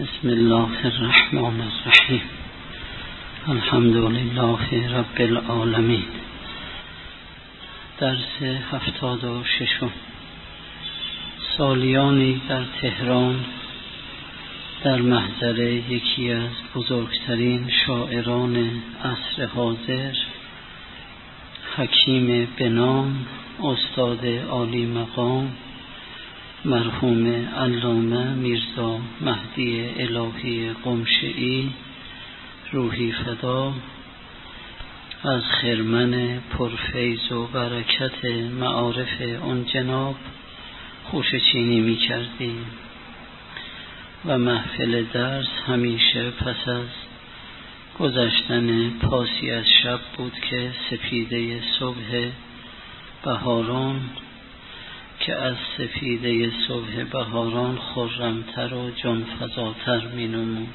بسم الله الرحمن الرحیم. الحمد لله رب العالمین. درس 76. سالیانی در تهران در محضر یکی از بزرگترین شاعران عصر حاضر، حکیم به نام استاد عالی مقام مرحوم علامه میرزا مهدی الهی قمشئی روحی فدا، از خرمن پرفیض و برکت معارف اون جناب خوشه‌چینی می کردیم و محفل درس همیشه پس از گذشتن پاسی از شب بود که سپیده صبح بهاران که از سفیده صبح بهاران خرمتر و جانفزاتر می نمود.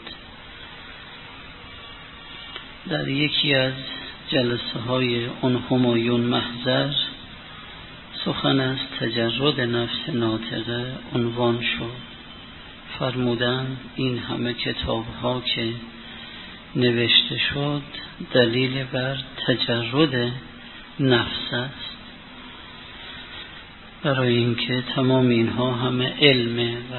در یکی از جلسه های اون همایون محضر سخن از تجرد نفس ناطقه عنوان شد. فرمودند این همه کتاب ها که نوشته شد دلیل بر تجرد نفس است، برای اینکه تمام اینها همه علم و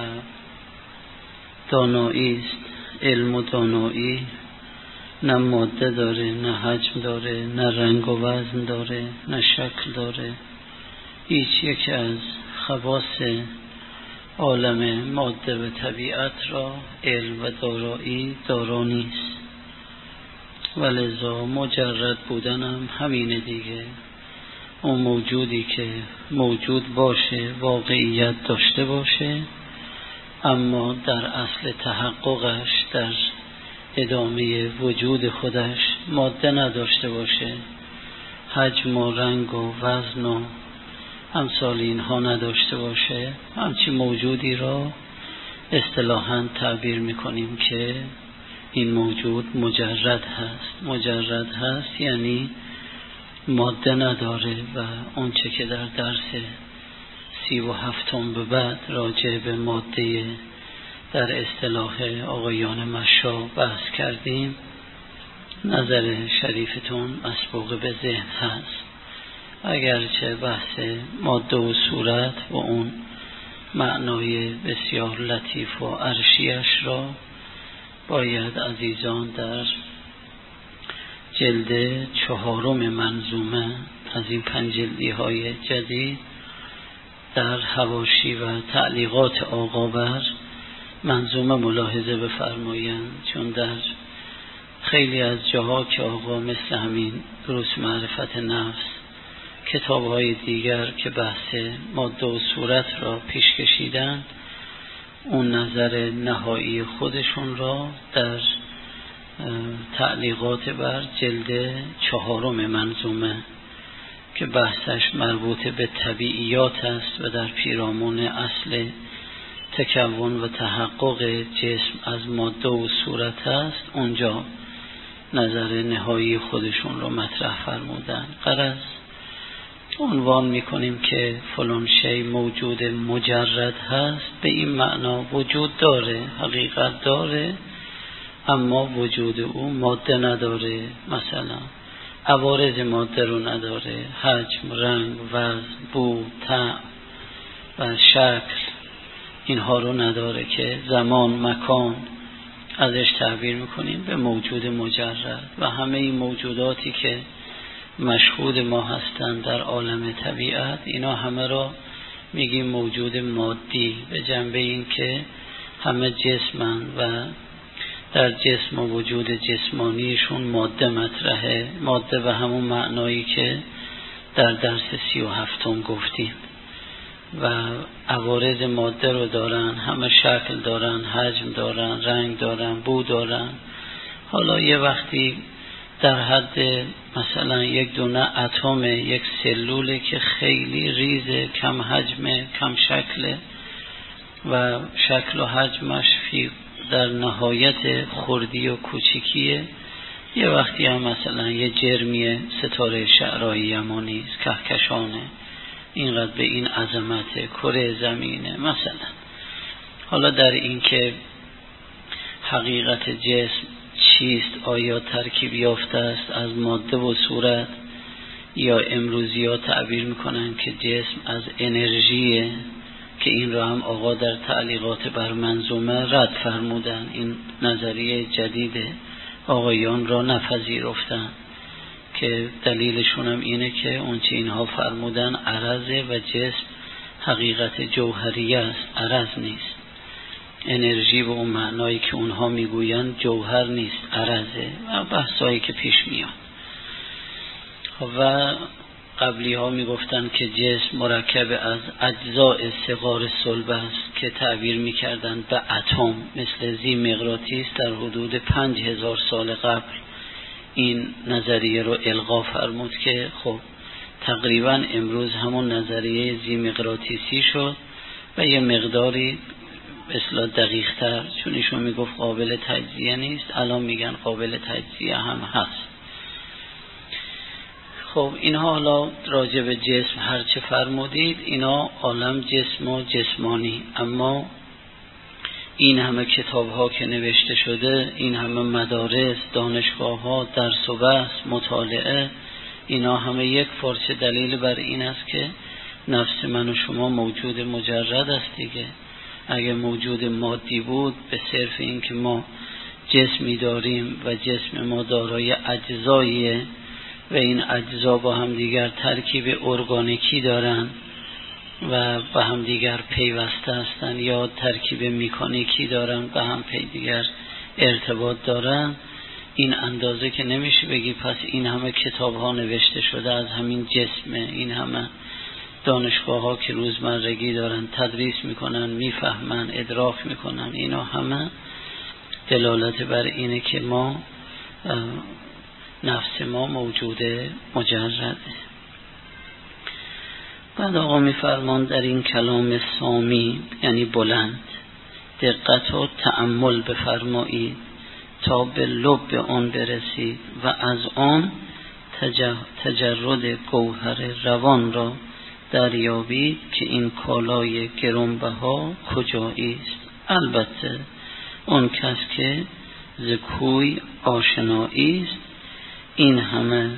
دانایی است. علم و دانایی نه ماده داره، نه حجم داره، نه رنگ و وزن داره، نه شکل داره. هیچ یک از خواص عالم ماده و طبیعت را علم و دارایی دارا نیست. ولذا مجرد بودنم همینه دیگه. اون موجودی که موجود باشه، واقعیت داشته باشه، اما در اصل تحققش، در ادامه وجود خودش ماده نداشته باشه، حجم و رنگ و وزن و امثال اینها نداشته باشه، همچین موجودی را اصطلاحاً تعبیر میکنیم که این موجود مجرد هست. مجرد هست یعنی ماده نداره و اونچه که در درس 37 به بعد راجع به ماده در اصطلاح آقایان مشا بحث کردیم، نظر شریفتون مسبوق به ذهن هست. اگرچه بحث ماده و صورت و اون معنای بسیار لطیف و عرشیش را باید عزیزان در جلد 4 منظومه از این 5 جلدی های جدید در حواشی و تعلیقات آقا بر منظومه ملاحظه بفرمایند، چون در خیلی از جاها که آقا مثل همین دروس معرفت نفس، کتاب های دیگر که بحث ماده و صورت را پیش کشیدند، اون نظر نهایی خودشون را در تعلیقات بر جلد 4 منظومه که بحثش مربوط به طبیعیات است و در پیرامون اصل تکون و تحقق جسم از ماده و صورت است، اونجا نظر نهایی خودشون رو مطرح فرمودن. غرض عنوان میکنیم که فلان شی موجود مجرد هست، به این معنا وجود داره، حقیقت داره، اما وجود او ماده نداره. مثلا عوارض ماده رو نداره، حجم، رنگ، وزن، بو، طعم و شکل اینها رو نداره که زمان، مکان ازش تعبیر میکنیم به موجود مجرد. و همه این موجوداتی که مشهود ما هستند در عالم طبیعت، اینا همه را میگیم موجود مادی، به جنبه این که همه جسمن و در جسم و وجود جسمانیشون ماده مطرحه. ماده به همون معنایی که در درس 37 گفتیم و عوارض ماده رو دارن، همه شکل دارن، حجم دارن، رنگ دارن، بو دارن. حالا یه وقتی در حد مثلا یک دونه اتم یک سلوله که خیلی ریزه، کم حجمه، کم شکله و شکل و حجمش در نهایت خردی و کوچیکیه. یه وقتی هم مثلا یه جرمی ستاره شعرهای یمانی است، کهکشانه، اینقدر به این عظمت کره زمینه مثلا. حالا در این که حقیقت جسم چیست؟ آیا ترکیب یافته است از ماده و صورت، یا امروزی ها تعبیر میکنن که جسم از انرژیه، که این را هم آقا در تعلیقات بر منظومه رد فرمودن. این نظریه جدید آقایان را نپذیرفتن که دلیلشون هم اینه که اونچه اینها فرمودن عرضه و جسم حقیقت جوهریه است، عرض نیست. انرژی به اون معنایی که اونها میگویند جوهر نیست، عرضه، و بحثایی که پیش میاد. و قبلی ها میگفتن که جسم مرکب از اجزاء صغار صلب است که تعبیر میکردن به اتم، مثل ذی مقناطیس در حدود 5000 سال قبل این نظریه رو الغا فرمود که خب تقریبا امروز همون نظریه ذی مقناطیسی شد و یه مقداری اصلا دقیق تر، چون ایشون میگفت قابل تجزیه نیست، الان میگن قابل تجزیه هم هست. خب اینها حالا راجع به جسم هر چه فرمودید، اینا عالم جسم و جسمانی، اما این همه کتاب ها که نوشته شده، این همه مدارس، دانشگاه ها، درس و بحث، مطالعه، اینا همه یک پارچه دلیل بر این است که نفس من و شما موجود مجرد است دیگه. اگه موجود مادی بود، به صرف این که ما جسمی داریم و جسم ما دارای اجزاییه و این اجزا با هم دیگر ترکیب ارگانیکی دارن و با هم دیگر پیوسته هستن، یا ترکیب مکانیکی دارن به هم دیگر ارتباط دارن، این اندازه که نمیشه بگی پس این همه کتاب ها نوشته شده از همین جسمه، این همه دانشگاه ها که روزمرگی دارن تدریس میکنن، میفهمن، ادراک میکنن، اینا همه دلالت بر اینه که ما نفس ما موجود مجرده. بعد آقا میفرمان در این کلام سامی، یعنی بلند، دقت و تأمل بفرمایید تا به لب آن برسید و از آن تجرد گوهر روان را دریابید که این کالای گرانبها کجایی است. البته اون کس که ز کوی آشنایی است، این همه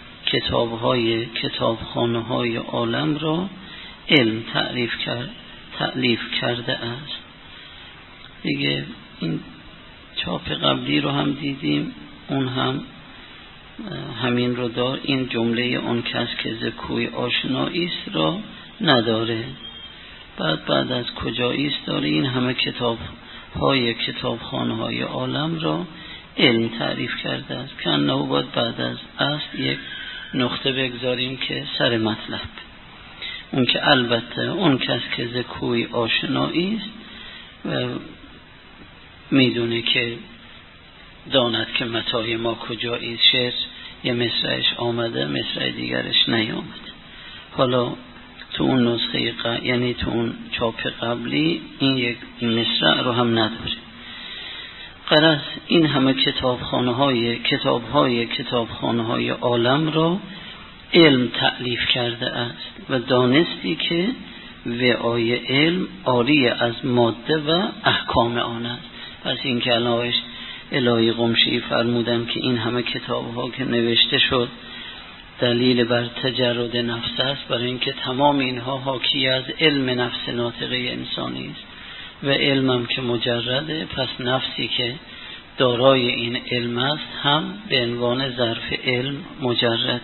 کتابخانه‌های عالم را علم تألیف کرده است. دیگه این چاپ قبلی رو هم دیدیم، اون هم همین رو دار، این جمله اون کس که ز کوی آشنایی است را نداره، بعد از کجایی است داره، این همه کتابخانه‌های عالم را علم تعریف کرده است. که انه باید بعد از اصل یک نقطه بگذاریم که سر مطلب، اون که البته اون کس که ز کوی آشنایی است و میدونه که داند که متاع ما کجایی است. شعر یه مصرعش آمده، مصرع دیگرش نیامده. حالا تو اون نسخه یعنی تو اون چاپ قبلی این یک مصرع رو هم نداره. غرض این همه کتابخانه‌های عالم را علم تألیف کرده است و دانستی که وعای علم عاری از ماده و احکام آن است. پس این که الهی قمشی فرمودن که این همه کتاب‌ها که نوشته شد دلیل بر تجرد نفس است، برای اینکه تمام اینها حاکی از علم نفس ناطقه انسانی است و علمم که مجرده، پس نفسی که دارای این علم است هم به عنوان ظرف علم مجرد.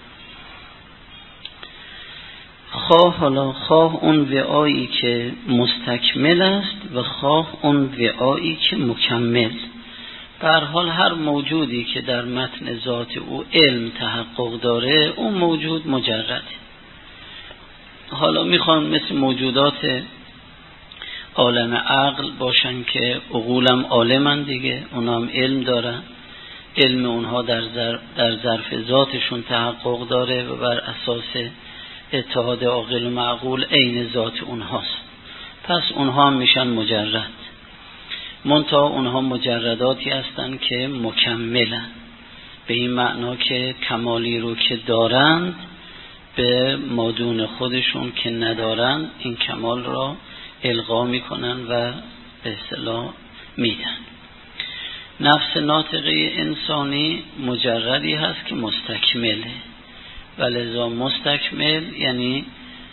خواه اون وعایی که مستکمل است و خواه اون وعایی که مکمل. به هر حال هر موجودی که در متن ذات او علم تحقق داره، اون موجود مجرده. حالا میخوان مثل موجودات عالم عقل باشن که عقولم عالمن دیگه، اونا هم علم دارن، علم اونها در ظرف ذاتشون تحقق داره و بر اساس اتحاد عاقل و معقول عین ذات اونهاست، پس اونها هم میشن مجرد. منتها اونها مجرداتی هستن که مکملن، به این معنا که کمالی رو که دارند به مادون خودشون که ندارن این کمال را القا میکنن و به اصطلاح میدن. نفس ناطقه انسانی مجردی هست که مستکمله، ولذا مستکمل یعنی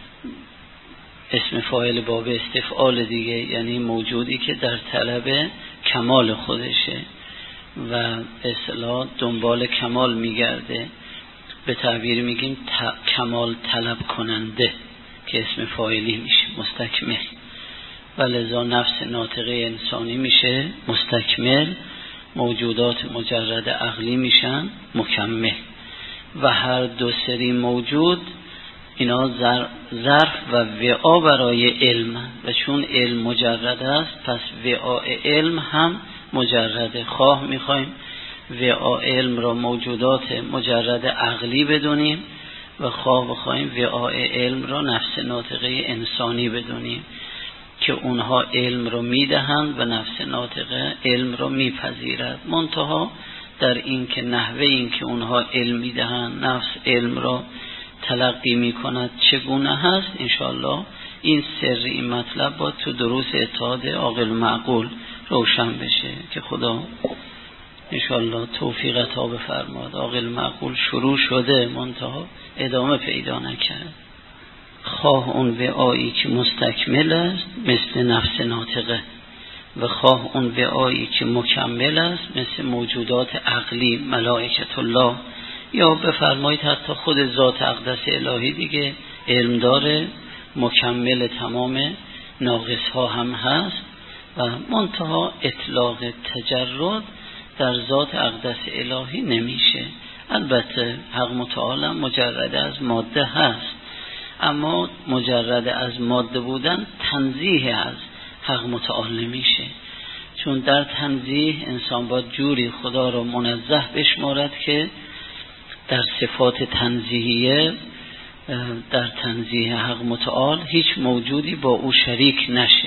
اسم فاعل باب استفعال دیگه، یعنی موجودی که در طلب کمال خودشه و به اصطلاح دنبال کمال میگرده، به تعبیر میگیم کمال طلب کننده که اسم فاعلی میشه مستکمل. ولذا نفس ناطقه انسانی میشه مستکمل، موجودات مجرد عقلی میشن مکمل. و هر دو سری موجود اینا ظرف و وعا برای علم، و چون علم مجرد است پس وعاء علم هم مجرده. خواه میخوایم وعاء علم را موجودات مجرد عقلی بدونیم و خواه بخوایم وعاء علم را نفس ناطقه انسانی بدونیم که اونها علم رو میدهند و نفس ناطقه علم رو میپذیرد. منتها در این که نحوه این که اونها علم میدهند، نفس علم را تلقی میکند چگونه هست، انشاءالله این سر این مطلب با تو دروس اتحاد عاقل معقول روشن بشه که خدا انشاءالله توفیق عطا بفرماد. عاقل معقول شروع شده منتها ادامه پیدا نکرد. خواه اون وعایی که مستکمل است مثل نفس ناطقه و خواه اون وعایی که مکمل است مثل موجودات عقلی ملائکت الله، یا بفرمایید حتی خود ذات اقدس الهی دیگه علم داره، مکمل تمام ناقص ها هم هست و منتها اطلاق تجرد در ذات اقدس الهی نمیشه. البته حق متعال مجرد از ماده هست، اما مجرد از ماده بودن تنزیه از حق متعال نمیشه، چون در تنزیه انسان باید جوری خدا رو منزه بشمارد که در صفات تنزیهیه، در تنزیه حق متعال هیچ موجودی با او شریک نشه.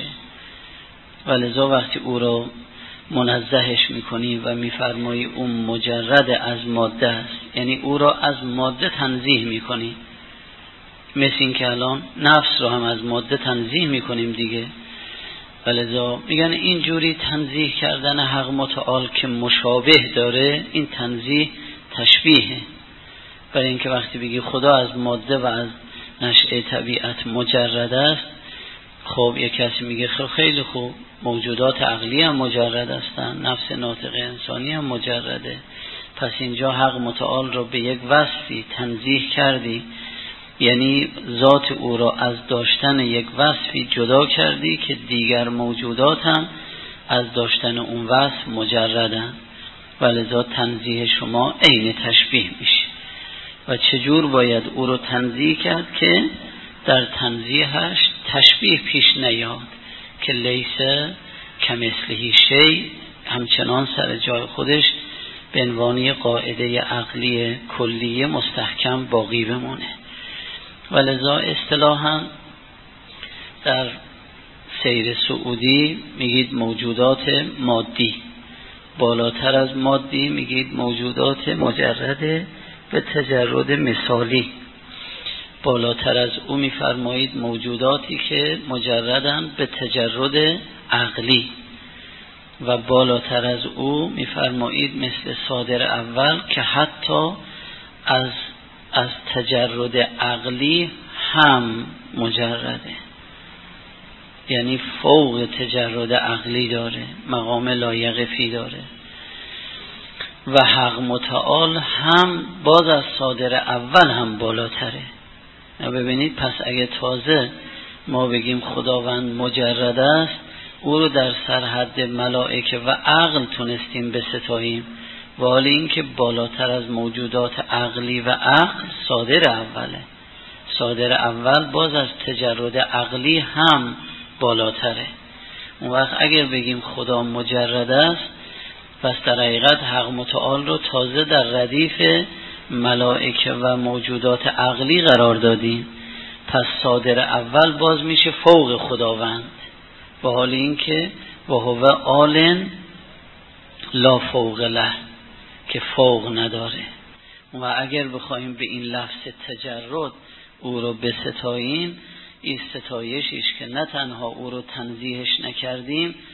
ولذا وقتی او رو منزهش میکنی و میفرمایی اون مجرد از ماده است، یعنی او را از ماده تنزیه میکنی، مثل این که الان نفس رو هم از ماده تنزیه میکنیم دیگه. ولذا میگن این جوری تنزیه کردن حق متعال که مشابه داره، این تنزیه تشبیهه. برای اینکه وقتی بگی خدا از ماده و از نشأه طبیعت مجرد است، خب یک کسی میگه خیلی خوب، موجودات عقلی هم مجرد هستن، نفس ناطق انسانی هم مجرده، پس اینجا حق متعال رو به یک وصفی تنزیه کردی، یعنی ذات او را از داشتن یک وصفی جدا کردی که دیگر موجودات هم از داشتن اون وصف مجردن، ولذا تنزیه شما عین تشبیه میشه. و چجور باید او رو تنزیه کرد که در تنزیهش تشبیه پیش نیاد که لیس کمثله شیء همچنان سر جای خودش به عنوان قاعده عقلی کلیه مستحکم باقی بمونه. ولذا اصطلاحاً در سیر سعودی میگید موجودات مادی، بالاتر از مادی میگید موجودات مجرد به تجرد مثالی، بالاتر از او میفرمایید موجوداتی که مجردن به تجرد عقلی، و بالاتر از او میفرمایید مثل صادر اول که حتی از تجرد عقلی هم مجرده، یعنی فوق تجرد عقلی داره، مقام لایقفی داره. و حق متعال هم باز از صادر اول هم بالاتره. ببینید پس اگه تازه ما بگیم خداوند مجرد است، او رو در سرحد ملائکه و عقل تونستیم بستاییم، ولی این که بالاتر از موجودات عقلی و عقل صادر اوله، صادر اول باز از تجرد عقلی هم بالاتره. اون وقت اگر بگیم خدا مجرد است، پس در حقیقت حق متعال رو تازه در ردیف ملائکه و موجودات عقلی قرار دادیم، پس صادر اول باز میشه فوق خداوند، با حال این که و هو آل لا فوق له، که فوق نداره. و اگر بخوایم به این لفظ تجرد او رو بستاییم، این ستایشیش که نه تنها او رو تنزیهش نکردیم،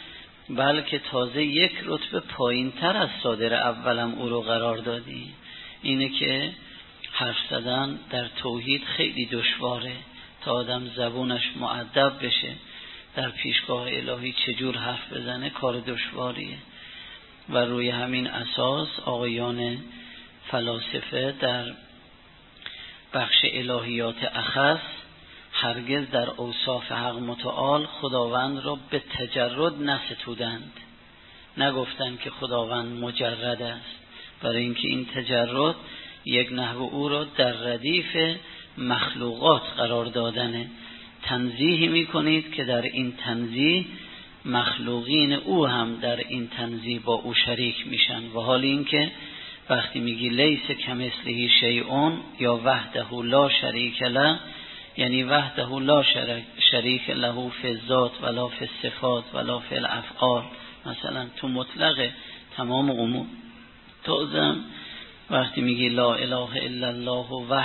بلکه تازه یک رتبه پایین تر از صادر اولم او رو قرار دادی. اینه که حرف زدن در توحید خیلی دشواره، تا آدم زبونش مؤدب بشه در پیشگاه الهی چجور حرف بزنه کار دشواریه. و روی همین اساس آقایان فلاسفه در بخش الهیات اخص هرگز در اوصاف حق متعال خداوند را به تجرد نستودند، نگفتند که خداوند مجرد است، برای اینکه این تجرد یک نحو او را در ردیف مخلوقات قرار دادنه. تنزیهی میکنید که در این تنزیه مخلوقین او هم در این تنزیه با او شریک میشن. و حال این که وقتی میگی لیس کمثله شیء یا وحده لا شریک له، یعنی وحده لا شریک له فی الذات ولا فی الصفات ولا فی الافعال، مثلا تو مطلق تمام امور. توزم وقتی میگی لا اله الا الله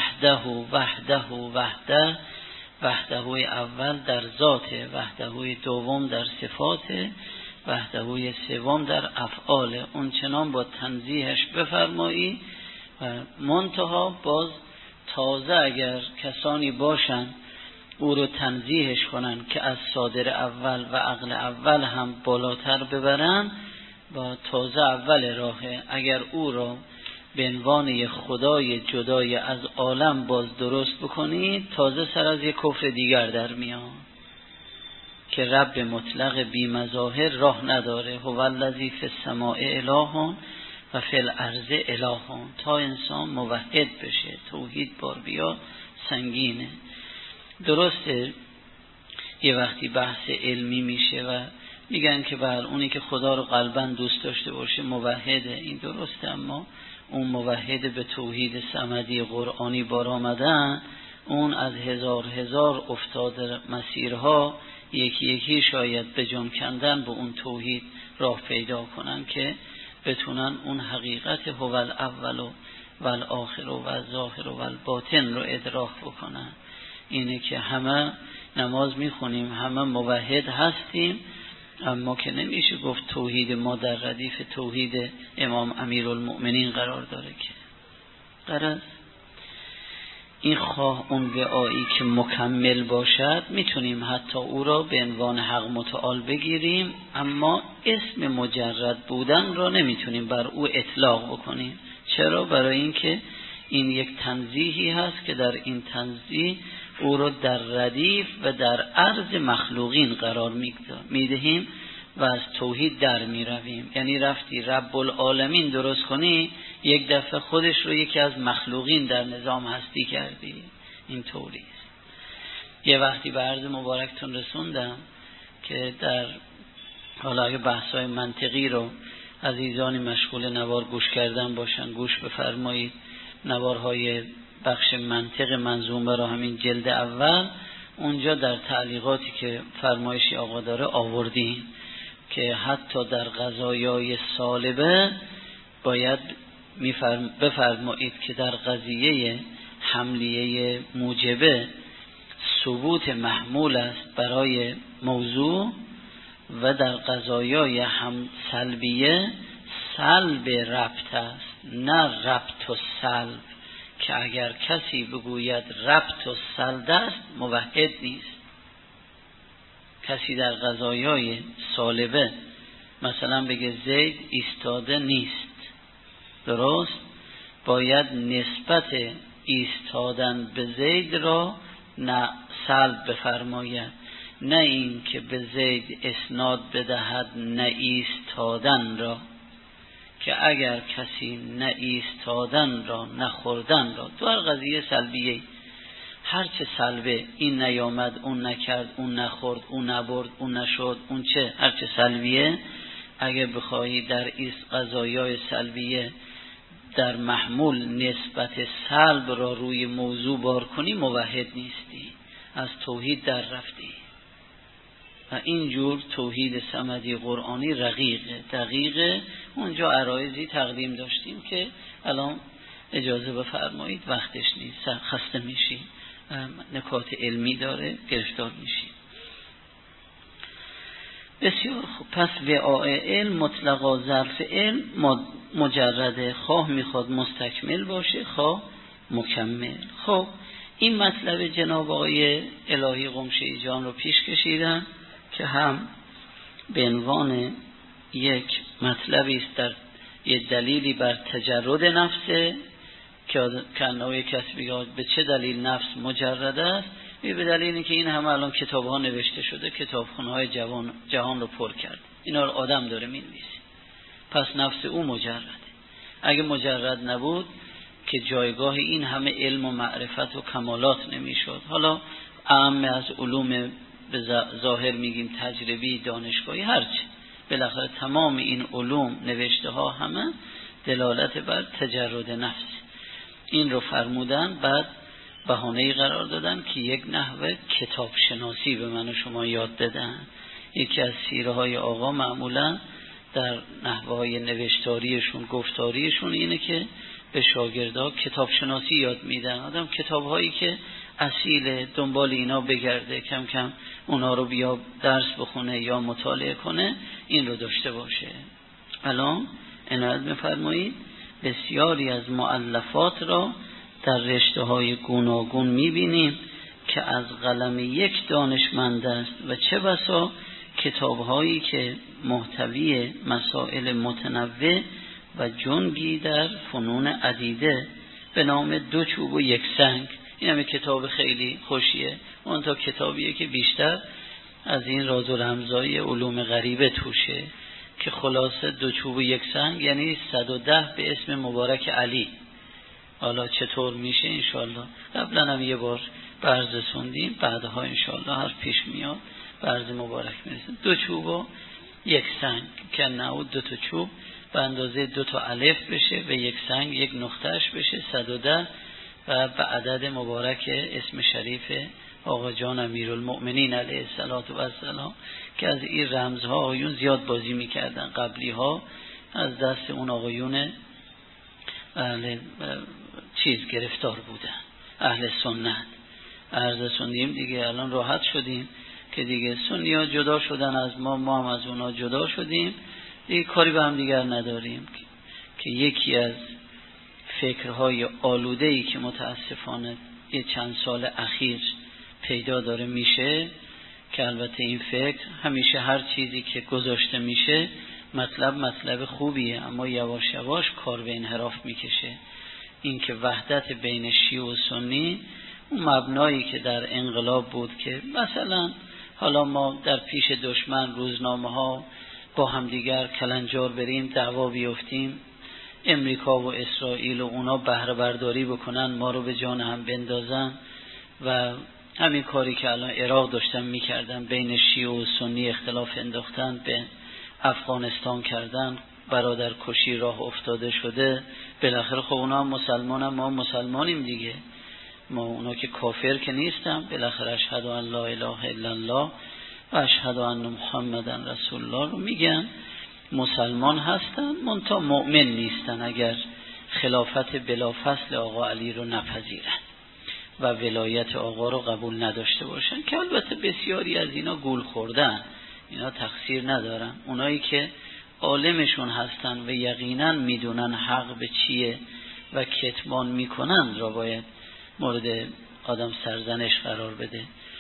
وحده، وحده اول در ذاته، وحده دوم در صفاته، وحده سوم در افعاله. اون چنان با تنزیهش بفرمایی و منتها باز تازه اگر کسانی باشن او رو تنزیهش کنن که از صادر اول و عقل اول هم بالاتر ببرن، با تازه اول راهه. اگر او را به عنوان خدای جدای از عالم باز درست بکنید، تازه سر از یک کفر دیگر در میاد که رب مطلق بی مظاهر راه نداره. هو الذی فی السماء اله و فی الارض اله. تا انسان موحد بشه، توحید بار بیا سنگینه. درسته یه وقتی بحث علمی میشه و میگن که اونی که خدا رو قلباً دوست داشته باشه موحده، این درسته، اما اون موحد به توحید صمدی قرآنی بار آمدن، اون از هزار افتاده مسیرها یکی یکی شاید به جان کندن به اون توحید راه پیدا کنن که بتونن اون حقیقت هو الاول و الاخر و الظاهر و الباطن رو ادراک بکنن. اینه که همه نماز میخونیم، همه موحد هستیم، اما که نمیشه گفت توحید ما در ردیف توحید امام امیرالمؤمنین قرار داره. که قرار این خواه اون وعایی که مکمل باشد میتونیم حتی او را به عنوان حق متعال بگیریم، اما اسم مجرد بودن را نمیتونیم بر او اطلاق بکنیم. چرا؟ برای اینکه این یک تنزیهی هست که در این تنزیه او را در ردیف و در عرض مخلوقین قرار میدهیم و از توحید در میرویم. یعنی رفتی رب العالمین درست کنی، یک دفعه خودش رو یکی از مخلوقین در نظام هستی کردی. این طوری است. یه وقتی به عرض مبارکتون رسوندم که در حالا اگه بحثای منطقی رو عزیزانی مشغول نوار گوش کردن باشن گوش بفرمایید. نوارهای بخش منطق منظومه را همین جلد اول اونجا در تعلیقاتی که فرمایشی آقا داره آوردیم که حتی در قضایای سالبه باید بفرمایید که در قضیه حملیه موجبه ثبوت محمول است برای موضوع و در قضایای هم سلبیه سلب ربط است، نه ربط و سلب، که اگر کسی بگوید ربط و سلب است موحد نیست. کسی در قضایای سالبه مثلا بگه زید ایستاده نیست، درست؟ باید نسبت ایستادن به زید را نه سلب بفرماید، نه این که به زید اسناد بدهد نه ایستادن را، که اگر کسی نه ایستادن را نه خوردن را، تو هر قضیه سلبیه هرچه سلبه، این نیامد اون نکرد اون نخورد اون نبرد اون نشد اون چه، هرچه سلبیه، اگر بخواهی در ایست قضایای سلبیه در محمول نسبت سلب را روی موضوع بار کنی موحد نیستی، از توحید در رفتی. و اینجور توحید صمدی قرآنی رقیقه دقیقه. اونجا عرایضی تقدیم داشتیم که الان اجازه بفرمایید وقتش نیست، خسته میشی، نکات علمی داره گرفتار میشی. بسیار خوب. پس وعاء علم مطلقا ظرف علم مجرده، خواه میخواد مستکمل باشه خواه مکمل. خب این مطلب جناب آقای الهی قمشه‌ای جان رو پیش کشیدن که هم به عنوان یک مطلبی است در یه دلیلی بر تجرد نفسه که کنه کسی بگه به چه دلیل نفس مجرد است، به دلیلی که این همه الان کتاب ها نوشته شده، کتابخونه های جهان رو پر کرد، اینا رو آدم داره می‌نویسه، پس نفس او مجرده. اگه مجرد نبود که جایگاه این همه علم و معرفت و کمالات نمیشد. حالا اعم از علوم به ظاهر میگیم تجربی دانشگاهی هرچی، بالاخره تمام این علوم نوشته ها همه دلالت بر تجرد نفس. این رو فرمودن، بعد بهانه‌ای قرار دادن که یک نحوه کتاب شناسی به من و شما یاد دادن. یکی از سیره های آقا معمولا در نحوه های نوشتاریشون گفتاریشون اینه که به شاگردها کتاب شناسی یاد میدن. آدم کتاب هایی که اصیل دنبال اینا بگرده، کم کم اونا رو بیا درس بخونه یا مطالعه کنه، این رو داشته باشه. الان عنایت بفرمایید بسیاری از مؤلفات را در رشته های گوناگون میبینیم که از قلم یک دانشمند است و چه بسا کتاب هایی که محتوی مسائل متنوع و جنگی در فنون عدیده به نام دو چوب و یک سنگ. این همه کتاب خیلی خوشیه، اون تا کتابیه که بیشتر از این راز و رمزای علوم غریبه توشه، که خلاصه دو چوب و یک سنگ یعنی 110 به اسم مبارک علی. حالا چطور میشه انشالله قبلا هم یه بار برز سوندیم، بعدها انشالله هر پیش میاد برز مبارک میرسیم. دو چوب و یک سنگ که نعود دو تا چوب به اندازه دو تا الف بشه و یک سنگ یک نقطهش بشه 110 و به عدد مبارک اسم شریف آقا جان امیرالمؤمنین علیه السلام که از این رمزها آقایون زیاد بازی میکردن. قبلی ها از دست اون آقایون اهل چیز گرفتار بودن، اهل سنت. عرض سنیم دیگه الان راحت شدیم که دیگه سنی ها جدا شدن از ما هم از اونا جدا شدیم دیگه، کاری به هم دیگر نداریم. که یکی از فکرهای آلوده‌ای که متاسفانه یه چند سال اخیر پیدا داره میشه، که البته این فکر همیشه هر چیزی که گذاشته میشه مطلب خوبیه، اما یواش یواش کار به انحراف میکشه. این که وحدت بین شیعه و سنی، اون مبنایی که در انقلاب بود که مثلا حالا ما در پیش دشمن روزنامه ها با همدیگر کلنجار بریم، دعوا بیفتیم، امریکا و اسرائیل و اونا بهره برداری بکنن، ما رو به جان هم بندازن، و همین کاری که الان عراق داشتن میکردن، بین شیعه و سنی اختلاف انداختن، به افغانستان کردن، برادر کشی راه افتاده شده. بالاخره خب اونا هم مسلمان هم ما مسلمانیم دیگه، ما اونا که کافر که نیستن. بالاخره اشهد ان لا اله الا الله و اشهد ان محمدن رسول الله رو میگن، مسلمان هستن منتها مؤمن نیستن اگر خلافت بلافصل آقا علی رو نپذیرن و ولایت آقا رو قبول نداشته باشن، که البته بسیاری از اینا گول خوردن، اینا تقصیر ندارن. اونایی که عالمشون هستن و یقینا میدونن حق به چیه و کتمان میکنن را باید مورد آدم سرزنش قرار بده،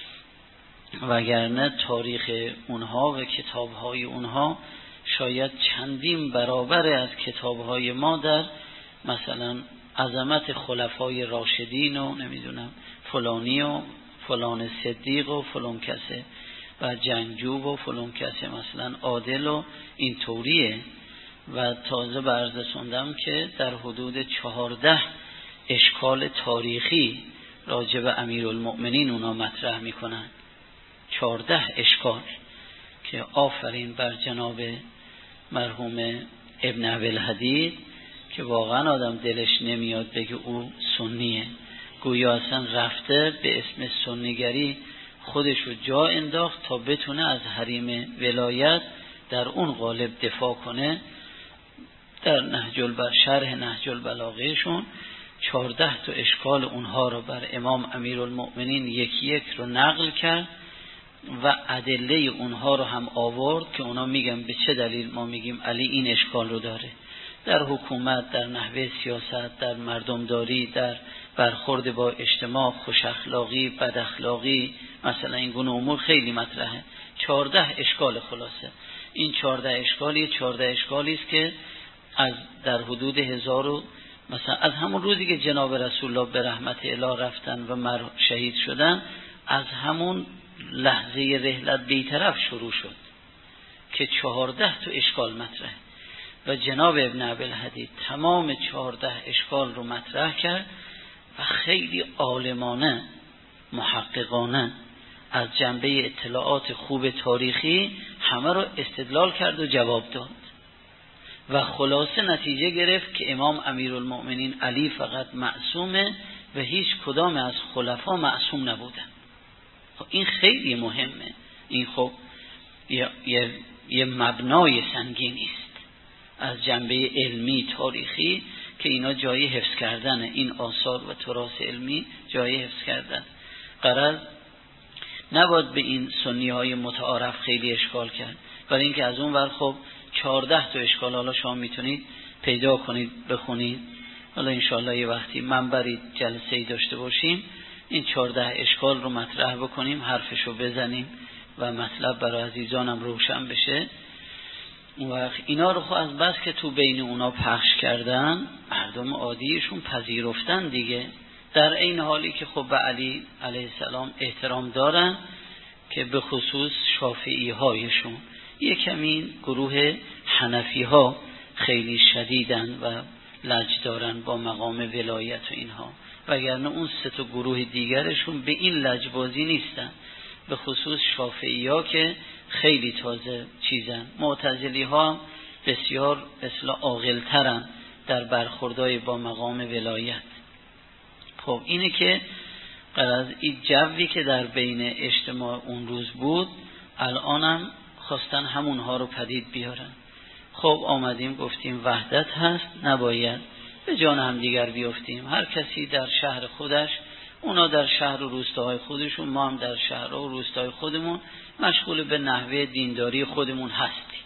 وگرنه تاریخ اونها و کتابهای اونها شاید چندین برابر از کتابهای ما در مثلا عظمت خلفای راشدین و نمیدونم فلانی و فلان صدیق و فلان کسه و جنگجوب و فلان کسه مثلا عادل و این طوریه. و تازه برز سندم که در حدود 14 اشکال تاریخی راجع به امیرالمؤمنین اونا مطرح میکنن، 14 اشکال که آفرین بر جناب مرحوم ابن ابوالحدید که واقعا آدم دلش نمیاد بگه او سنیه، گویا اصلا رفته به اسم سنیگری خودشو جا انداخت تا بتونه از حریم ولایت در اون قالب دفاع کنه. در شرح نهج البلاغهشون 14 تا اشکال اونها رو بر امام امیرالمؤمنین یکی یک رو نقل کرد و ادله اونها رو هم آورد که اونا میگن به چه دلیل ما میگیم علی این اشکال رو داره در حکومت، در نحوه سیاست، در مردمداری، در برخورد با اجتماع، خوش اخلاقی، بد اخلاقی، مثلا این گونه امور خیلی مطرحه. 14 اشکال خلاصه. این 14 اشکالی است که از در حدود 1000 مثلا از همون روزی که جناب رسول الله به رحمت اله رفتن و شهید شدن، از همون لحظه رحلت بی‌طرف شروع شد که 14 تا اشکال مطرحه و جناب ابن ابوالحدید تمام 14 اشکال رو مطرح کرد و خیلی عالمانه محققانه از جنبه اطلاعات خوب تاریخی همه رو استدلال کرد و جواب داد و خلاصه نتیجه گرفت که امام امیرالمؤمنین علی فقط معصومه و هیچ کدام از خلفا معصوم نبودن. خب این خیلی مهمه. این خب یه مبنای سنگینی است از جنبه علمی تاریخی که اینا جای حفظ کردن، این آثار و تراث علمی جای حفظ کردن. غرض نباید به این سنی های متعارف خیلی اشکال کرد، برای اینکه از اون ور خب 14 تا اشکال حالا شما میتونید پیدا کنید بخونید. حالا انشاءالله یه وقتی منبری جلسه‌ای داشته باشیم این 14 اشکال رو مطرح بکنیم، حرفشو بزنیم و مطلب برای عزیزانم روشن بشه. و اینا رو خب از بس که تو بین اونا پخش کردن مردم عادیشون پذیرفتن دیگه، در این حالی که خب به علی علیه السلام احترام دارن که به خصوص شافعی هایشون، یک کمی گروه حنفی ها خیلی شدیدن و لج دارن با مقام ولایت و اینها، وگرنه اون 3 تا گروه دیگرشون به این لجبازی نیستن، به خصوص شافعی ها که خیلی تازه چیزن. معتزلی ها بسیار اصلا عاقل ترن در برخوردای با مقام ولایت. خب اینه که از این جوی که در بین اجتماع اون روز بود الانم خواستن همونها رو پدید بیارن. خب آمدیم گفتیم وحدت هست، نباید به جان هم دیگر بیفتیم، هر کسی در شهر خودش، اونا در شهر و روستاهای خودشون، ما هم در شهر و روستاهای خودمون مشغول به نحوه دینداری خودمون هستیم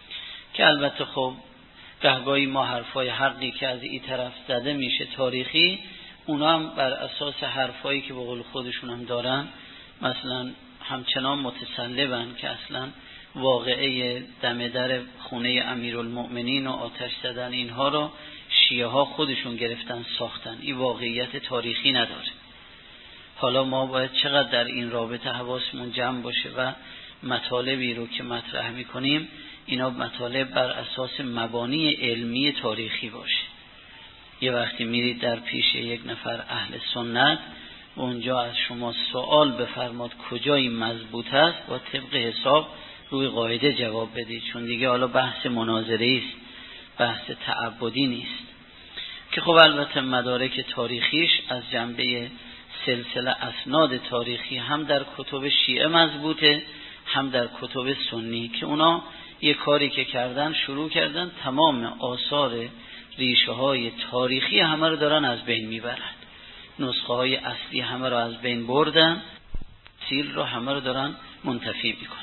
که البته خب گهگاهی ما حرفای حقی که از این طرف زده میشه تاریخی، اونا هم بر اساس حرفایی که به قول خودشون هم دارن مثلا همچنان متسلبن که اصلا واقعه دم در خونه امیرالمؤمنین و آتش زدن اینها رو شیعه ها خودشون گرفتن ساختن، این واقعیت تاریخی نداره. حالا ما باید چقدر در این رابطه حواسمون جمع باشه و مطالبی رو که مطرح میکنیم اینا مطالب بر اساس مبانی علمی تاریخی باشه. یه وقتی میرید در پیش یک نفر اهل سنت و اونجا از شما سوال بفرماد کجای مضبوط است و طبق حساب روی قاعده جواب بدید، چون دیگه حالا بحث مناظره است، بحث تعبدی نیست که خب البته مدارک تاریخیش از جنبه سلسله اسناد تاریخی هم در کتب شیعه مضبوطه هم در کتب سنی، که اونا یه کاری که کردن شروع کردن تمام آثار ریشه های تاریخی همه رو دارن از بین میبرن، نسخه های اصلی همه رو از بین بردن، سیل رو همه رو دارن منتفی میکنن.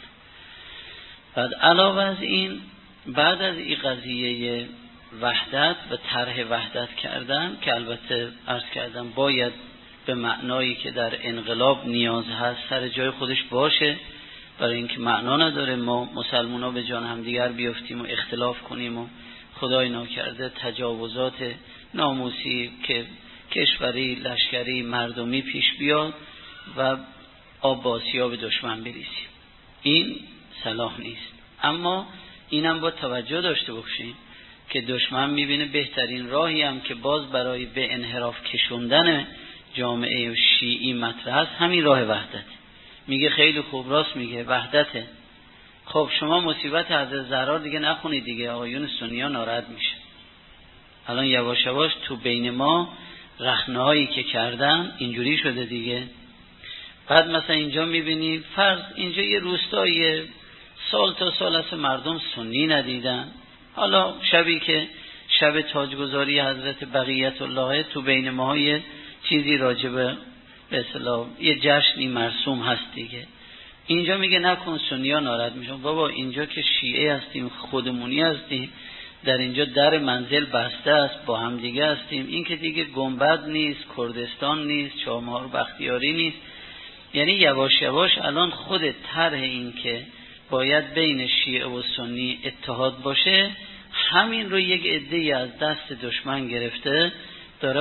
بعد علاوه از این بعد از این قضیه وحدت و طرح وحدت کردن که البته عرض کردم باید به معنایی که در انقلاب نیاز هست سر جای خودش باشه، برای اینکه معنا نداره ما مسلمونا به جان همدیگر بیافتیم و اختلاف کنیم و خدای ناکرده تجاوزات ناموسی که کشوری، لشکری، مردمی پیش بیاد و آباسیا به دشمن بریزیم، این صلاح نیست. اما اینم با توجه داشته باشیم که دشمن میبینه بهترین راهی هم که باز برای به انحراف کشوندن جامعه شیعی مطرح است همین راه وحدت. میگه خیلی خوب راست میگه وحدته. خب شما مصیبت حضرت زهرا دیگه نخونید دیگه، آقایون سنی‌ها ناراحت میشه. الان یواش یواش تو بین ما رخنه‌هایی که کردن اینجوری شده دیگه. بعد مثلا اینجا میبینی فرض اینجا یه روستایی سال تا سال اصلا مردم سنی ندیدن، حالا شبی که شب تاجگذاری حضرت بقیت الله تو بین ما یه چیزی راجبه به اصطلاح یه جشنی مرسوم هست دیگه، اینجا میگه نکن سنی‌ها ناراحت میشن. بابا اینجا که شیعه هستیم، خودمونی هستیم، در اینجا در منزل بسته است، با هم دیگه هستیم. این که دیگه گنبد نیست، کردستان نیست، چهارمحال بختیاری نیست. یعنی یواش یواش الان خود طرح این که باید بین شیعه و سنی اتحاد باشه، همین رو یک عده‌ای از دست دشمن گرفته داره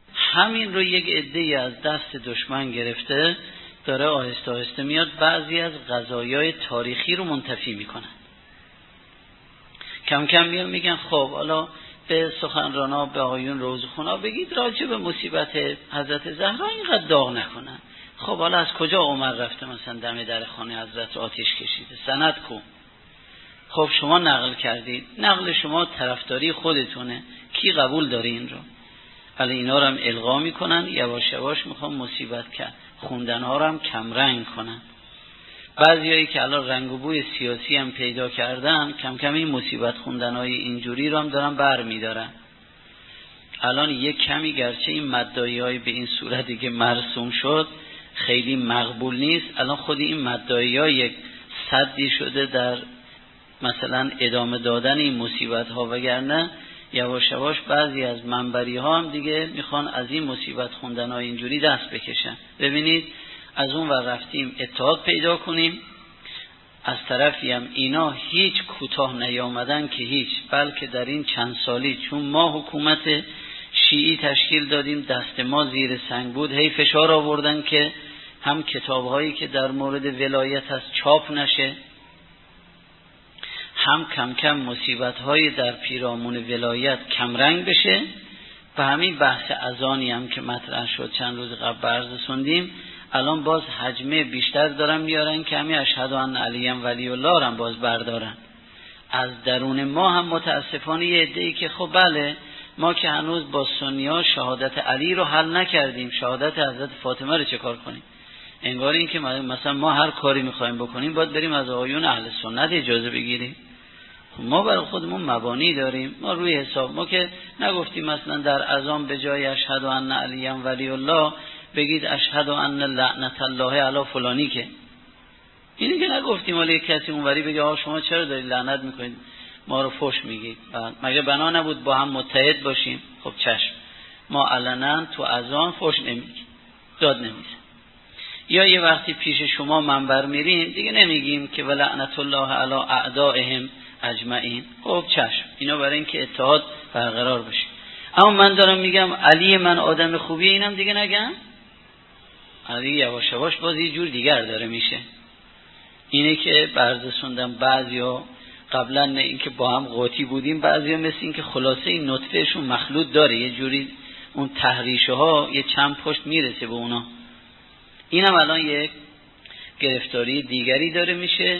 آهسته آهسته میاد بعضی از قضایای تاریخی رو منتفی میکنن. کم کم میگن خب حالا به سخنرانا، به آقایون روزخونا بگید راجع به مصیبت حضرت زهرا اینقدر داغ نکنن. خب حالا از کجا عمر رفته مثلا دم در خانه حضرت آتش کشیده؟ سند کو؟ خب شما نقل کردید، نقل شما طرفداری خودتونه، کی قبول داره این رو؟ حالا اینا رو هم الغا میکنن، یواش یواش میخوان مصیبت کرد، خوندن ها رو هم کم رنگ کنن. بعضیایی که الان رنگ و بوی سیاسی هم پیدا کردن، کم کم این مصیبت خوندن های اینجوری رو هم دارن بر میدارن. الان یک کمی گرچه این مدعی های به این صورتی که مرسوم شد خیلی مقبول نیست، الان خود این مدعی ها یک سدی شده در مثلا ادامه دادن این مصیبت ها، وگرنه یواش یواش بعضی از منبری ها هم دیگه میخوان از این مصیبت خوندن های اینجوری دست بکشن. ببینید از اون ور رفتیم اتحاد پیدا کنیم، از طرفی هم اینا هیچ کوتاه نیامدن که هیچ، بلکه در این چند سالی چون ما حکومت شیعی تشکیل دادیم، دست ما زیر سنگ بود، هی فشار آوردن که هم کتابهایی که در مورد ولایت هست چاپ نشه، هم کم کم مصیبت‌های در پیرامون ولایت کمرنگ بشه. و همین بحث اذانی هم که مطرح شد چند روز قبل عرض سندیم، الان باز حجمه بیشتر دارن میارن که همین اشهد ان علی ولی الله هم باز بردارن. از درون ما هم متاسفانه یه عده‌ای که خب بله ما که هنوز با سنی‌ها شهادت علی رو حل نکردیم، شهادت حضرت فاطمه رو چه کار کنیم؟ انگار این که مثلا ما هر کاری می‌خوایم بکنیم باید بریم از آقایون اهل سنت اجازه بگیریم. ما برای خودمون مبانی داریم، ما روی حساب، ما که نگفتیم مثلا در اذان به جای اشهد ان علی ولی الله بگید اشهد ان لعنت الله علی فلانی، که اینی که نگفتیم. ولی کسی اونوری بگه آقا شما چرا دارید لعنت میکنید ما رو فحش میگید؟ مگه بنا نبود با هم متحد باشیم؟ خب چشم، ما علنا تو اذان فحش نمیگیم، داد نمیزن. یا یه وقتی پیش شما منبر میریم دیگه نمیگیم که ولعنت الله علی اعدائهم اجمعین. خب چشم، اینا برای اینکه اتحاد برقرار بشه. اما من دارم میگم علی من آدم خوبیه، اینم دیگه نگم؟ علی یواش یواش باز یه جور دیگر داره میشه. اینه که برز سندم بعضیا قبلا نه اینکه با هم قاطی بودیم، بعضیا مثل این که خلاصه این نطفهشون مخلوط داره، یه جوری اون تحریشه ها یه چند پشت میرسه به اونا. اینم الان یک گرفتاری دیگری داره میشه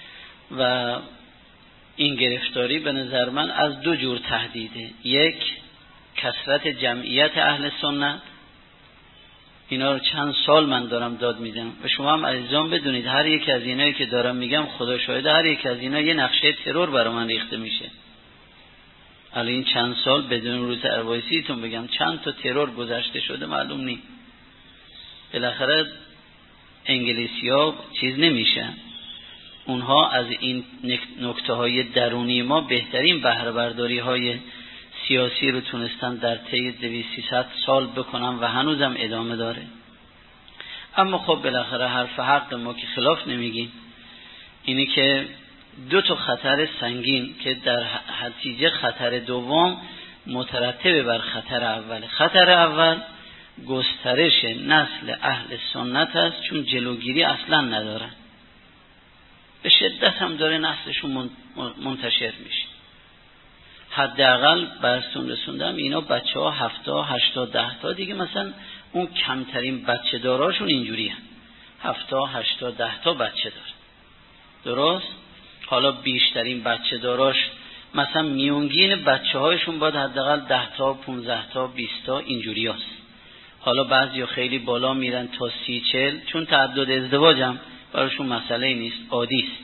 و این گرفتاری به نظر من از دو جور تهدیده. یک، کثرت جمعیت اهل سنت، اینا رو چند سال من دارم داد میدم و شما هم عزیزان بدونید هر یک از اینایی که دارم میگم خدا شاهده هر یک از اینا یه نقشه ترور برای من ریخته میشه. الان این چند سال بدون روز اروایسیتون بگم چند تا ترور گذشته شده معلوم نیست. بالاخره انگلیسی‌ها چیز نمیشن، اونها از این نکته های درونی ما بهترین بهره برداری های سیاسی رو تونستن در طی 200-300 سال بکنن و هنوزم ادامه داره. اما خب بالاخره حرف حق ما که خلاف نمیگیم. اینی که دو تا خطر سنگین که در نتیجه خطر دوم مترتب بر خطر اول. خطر اول گسترش نسل اهل سنت است، چون جلوگیری اصلا ندارن، به شدت هم داره نسلشون منتشر میشه. حداقل برسون رسوندم اینا بچه ها 70 80 10 دیگه، مثلا اون کمترین بچه داراشون اینجوری هم 70 80 10 بچه داره، درست؟ حالا بیشترین بچه داراش مثلا میونگین بچه هایشون باید حداقل 10 15 20 اینجوری هست. حالا بعضی خیلی بالا میرن تا 30-40، چون تعدد ازدواج هم براشون مسئله نیست، عادی است.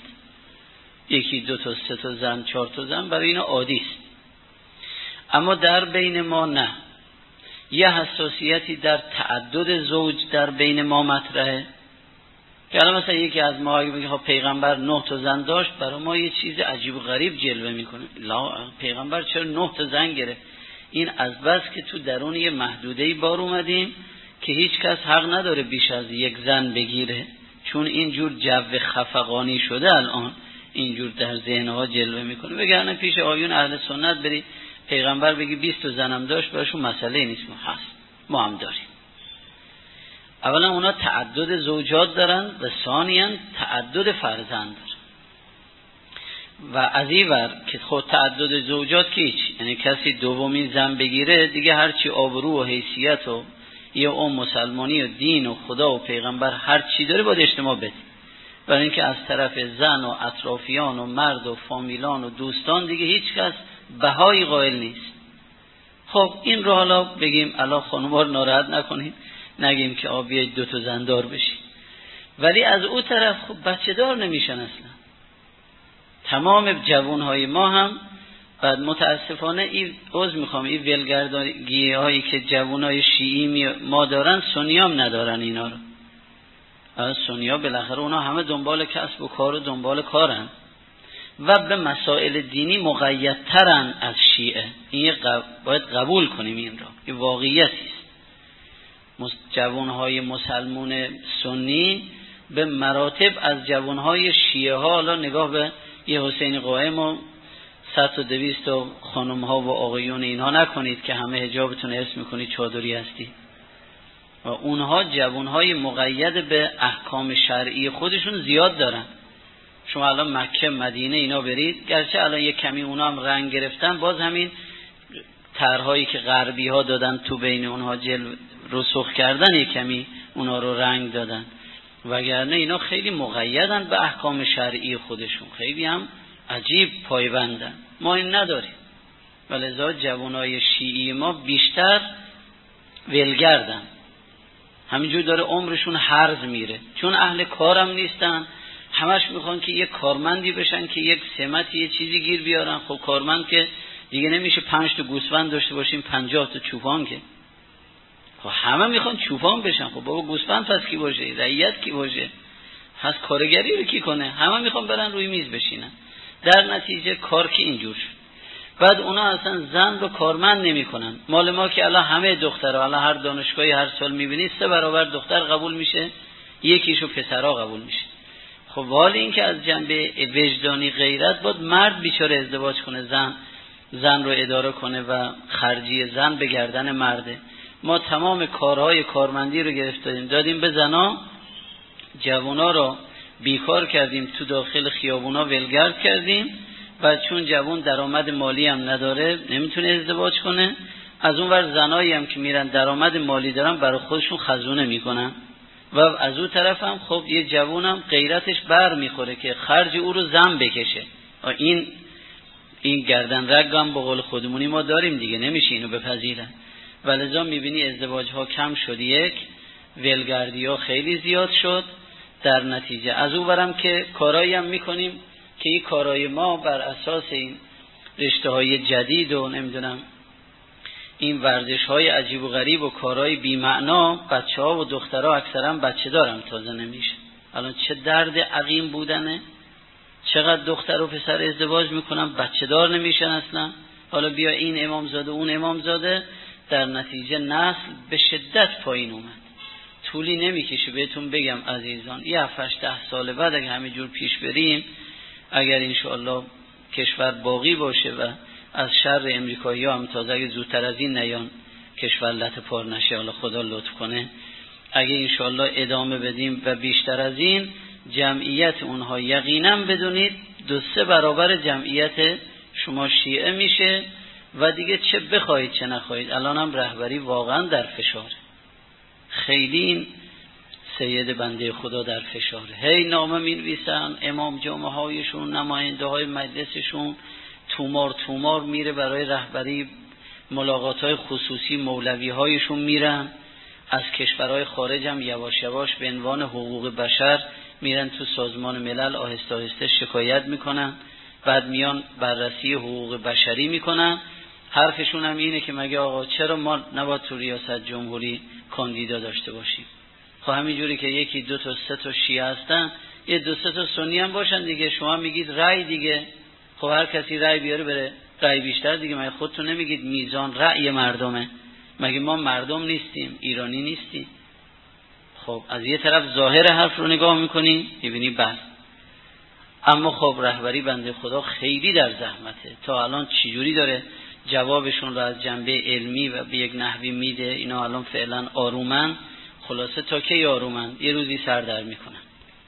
1 2 3 زن 4 زن برای اینا عادی است. اما در بین ما نه، یه حساسیتی در تعدد زوج در بین ما مطرحه. که الان مثلا یکی از ما اگه بگه خب پیغمبر 9 تا زن داشت، برای ما یه چیز عجیب و غریب جلوه میکنه. لا، پیغمبر چرا 9 تا زن گرفت؟ این از بس که تو درون یه محدوده‌ای بار اومدیم که هیچ کس حق نداره بیش از یک زن بگیره، چون اینجور جو خفقانی شده الان اینجور در ذهنها جلوه میکنه. وگرنه پیش آیون اهل سنت بری پیغمبر بگی 20 تا زنم داشت، براشون مسئله نیست، هست، ما هم داریم. اولا اونا تعدد زوجات دارن و ثانیاً تعدد فرزند دارن. و از این ور که خود تعدد زوجات که هیچ، یعنی کسی دومین زن بگیره دیگه هرچی آبرو و حیثیت و یه مسلمانی و دین و خدا و پیغمبر هر چی داره باید اجتماع بده، برای اینکه از طرف زن و اطرافیان و مرد و فامیلان و دوستان دیگه هیچ کس بهایی قائل نیست. خب این رو حالا بگیم الله خانوما رو ناراحت نکنیم، نگیم که بیاید 2 تا زندار بشید، ولی از او طرف خب بچه دار نمیشن اصلا. تمام جوانهای ما هم بعد متاسفانه این ولگردگی هایی که جوانهای شیعی ما دارن سنی هم ندارن اینا رو. از سنی ها بالاخره اونا همه دنبال کسب و کار و دنبال کارن و به مسائل دینی مقیدترن از شیعه. این باید قبول کنیم، این را این واقعیتی است. جوانهای مسلمون سنی به مراتب از جوانهای شیعه ها، حالا نگاه به یه حسین قائم و 100 و 200 خانم ها و آقایون اینها نکنید که همه حجابتون حس میکنید چادری هستی، و اونها جوانهای مقید به احکام شرعی خودشون زیاد دارن. شما الان مکه مدینه اینا برید، گرچه الان یک کمی اونا هم رنگ گرفتن، باز همین طرحهایی که غربی ها دادن تو بین اونها رسوخ کردن، یک کمی اونا رو رنگ دادن، وگرنه اینا خیلی مقیدن به احکام شرعی خودشون، خیلی هم عجیب پایبندن. ما این نداریم، ولذا جوانای شیعی ما بیشتر ولگردن، همینجور داره عمرشون هرز میره، چون اهل کارم نیستن، همش میخوان که یک کارمندی بشن که یک سمتی یه چیزی گیر بیارن. خب کارمند که دیگه نمیشه 5 تا گوسفند داشته باشیم 50 تا چوپان، که خب همه میخوان چوپان بشن. خب بابا گوسفند پس کی باشه؟ رعیت کی باشه؟ پس کارگری رو کی کنه؟ همه میخوان برن روی میز بشینن. در نتیجه کار که اینجور شد. بعد اونا اصلا زن رو کارمند نمیکنن. مال ما که الان همه دخترها، الان هر دانشگاهی هر سال میبینید 3 برابر دختر قبول میشه، یکیشو پسرها قبول میشه. خب والی این که از جنبه وجدانی غیرت بود مرد بیچاره ازدواج کنه، زن رو اداره کنه و خرجی زن به گردن مرده. ما تمام کارهای کارمندی رو گرفتیم دادیم به زنا، جوانا رو بیکار کردیم، تو داخل خیابونا ولگرد کردیم، و چون جوان درآمد مالی هم نداره نمیتونه ازدواج کنه، از اون ور زنایی هم که میرن درآمد مالی دارن برای خودشون خزونه میکنن، و از اون طرف هم خب یه جوان هم غیرتش بر میخوره که خرج او رو زن بکشه. این گردن رگم به قول خودمونی ما داریم دیگه، نمیشه اینو بپذیرن. ولذا میبینی ازدواج ها کم شد، یک ولگردی ها خیلی زیاد شد. در نتیجه از اون ورم که کارایی هم میکنیم که این کارای ما بر اساس این رشته های جدید و نمیدونم این ورزش های عجیب و غریب و کارهای بی معنا، بچه ها و دخترها اکثرا بچه دارم تازه نمیشه. الان چه درد عقیم بودنه، چقدر دختر و پسر ازدواج میکنن بچه دار نمیشن اصلا. حالا بیا این امامزاده اون امامزاده، در نتیجه نسل به شدت پایین اومد. طولی نمیکشه بهتون بگم عزیزان، یه 7-10 سال بعد اگه همینجور پیش بریم، اگر انشاءالله کشور باقی باشه و از شر امریکایی ها هم تازه اگه زودتر از این نیان کشور لط پار نشه، حالا خدا لطف کنه، اگه انشاءالله ادامه بدیم و بیشتر از این، جمعیت اونها یقینا بدونید 2-3 برابر جمعیت شما شیعه میشه، و دیگه چه بخواید چه نخواید. الان هم رهبری واقعا در فشاره، خیلی این سید بنده خدا در فشاره، هی نامه می‌نویسن، امام جمعه هایشون، نماینده های مجلسشون تومار میره برای رهبری، ملاقات های خصوصی مولوی هایشون میرن، از کشورهای خارج هم یواش یواش به عنوان حقوق بشر میرن تو سازمان ملل آهسته آهسته شکایت میکنن، بعد میان بررسی حقوق بشری میکنن. حرفشون هم اینه که مگه آقا چرا ما نباید تو ریاست جمهوری کاندیدا داشته باشیم؟ خب همینجوری که یکی 2 تا 3 تا شیعه هستن، یه 2 3 تا سنی هم باشن دیگه. شما میگید رأی دیگه، خب هر کسی رأی بیاره بره رأی بیشتر دیگه. مگه خودتون نمیگید میزان رأی مردمه؟ مگه ما مردم نیستیم؟ ایرانی نیستیم؟ خب از یه طرف ظاهر حرف رو نگاه میکنی میبینی بس. اما خب رهبری بنده خدا خیلی در زحمته. تا الان چجوری داره جوابشون رو از جنبه علمی و به یک نحوی میده. اینا الان فعلا آرومن. خلاصه تا کی آرومن؟ یه روزی سر در میکنن.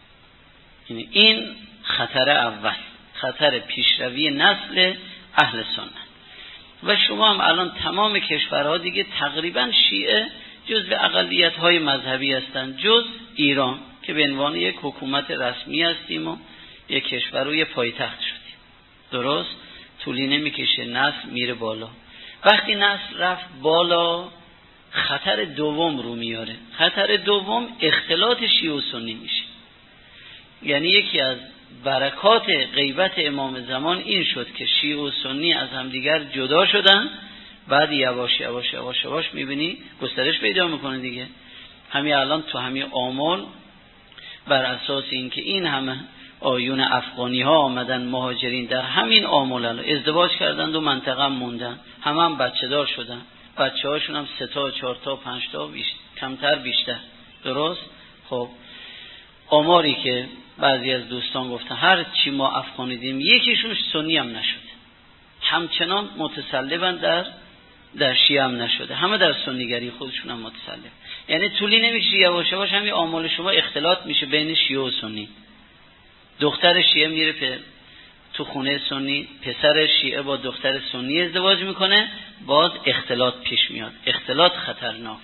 این خطر اول، خطر پیشروی نسل اهل سنت. و شما هم الان تمام کشورها دیگه تقریبا شیعه جزو اقلیت‌های مذهبی هستند، جز ایران که به عنوان یک حکومت رسمی هستیم و یک کشور و یک پایتخت شدیم. درست؟ طولی نمیکشه، نسل میره بالا. وقتی نسل رفت بالا، خطر دوم رو میاره. خطر دوم اختلاط شیعه و سنی میشه. یعنی یکی از برکات غیبت امام زمان این شد که شیعه و سنی از همدیگر جدا شدن. بعد یواش یواش یواش یواش میبینی گسترش پیدا میکنه دیگه. همین الان تو همین آمال بر اساس اینکه این همه آیون افغانی ها آمدن مهاجرین در همین آمال ازدواج کردند و منطقه موندن، هم بچه دار شدن. بچه هاشون هم 3 تا 4 تا 5 تا کمتر بیشتر. درست؟ خب آماری که بعضی از دوستان گفتن هر چی ما افغانی دیدیم یکیشون سنی هم نشده، همچنان متسلبن در شیعه هم نشده، همه در سنیگری خودشون هم متسلب. یعنی طولی نمیشه یواش یواش همین آمال شما اختلاط میشه بین شیعه و سنی. دختر شیعه میره تو خونه سنی، پسر شیعه با دختر سنی ازدواج میکنه، باز اختلاط پیش میاد. اختلاط خطرناک.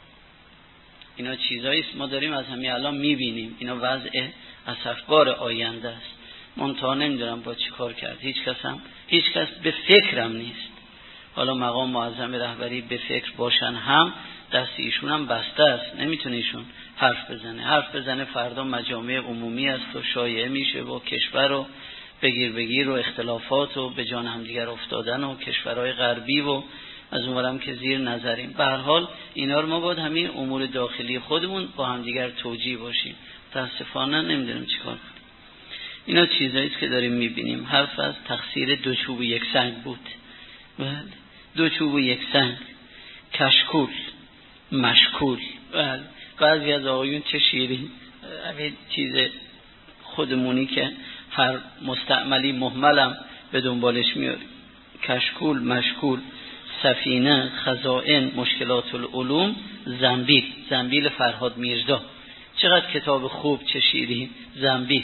اینا چیزایی است ما داریم از همین الان میبینیم. اینا وضع اسفبار آینده است. منتها نمیدونم با چی کار کرد. هیچ کس به فکرم نیست. حالا مقام معظم رهبری به فکر باشن هم دست ایشون هم بسته است. نمیتونه ایشون حرف بزنه فردا مجامع عمومی است و شایعه میشه و کشور رو بگیر و اختلافات و به جان همدیگر افتادن و کشورهای غربی و از اونورم که زیر نظریم. به هر حال اینا رو ما باید همین امور داخلی خودمون با همدیگر توجیه باشیم. متاسفانه نمیدونیم چیکار کنیم. اینا چیزایی است که داریم میبینیم. حرف از تقصیر 2 چوب و 1 سنگ بود. بله، 2 چوب و 1 سنگ، کشکول، مشکول. بله، بعضی از آقایون چه شیرین همین چیز خودمونی که هر مستعملی مهملم به دنبالش میاریم. کشکول، مشکول، سفینه، خزائن، مشکلات العلوم، زنبیل فرهاد میرزا. چقدر کتاب خوب، چه شیرین. زنبیل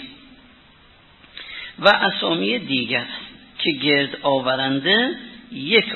و اسامی دیگر که گرد آورده یک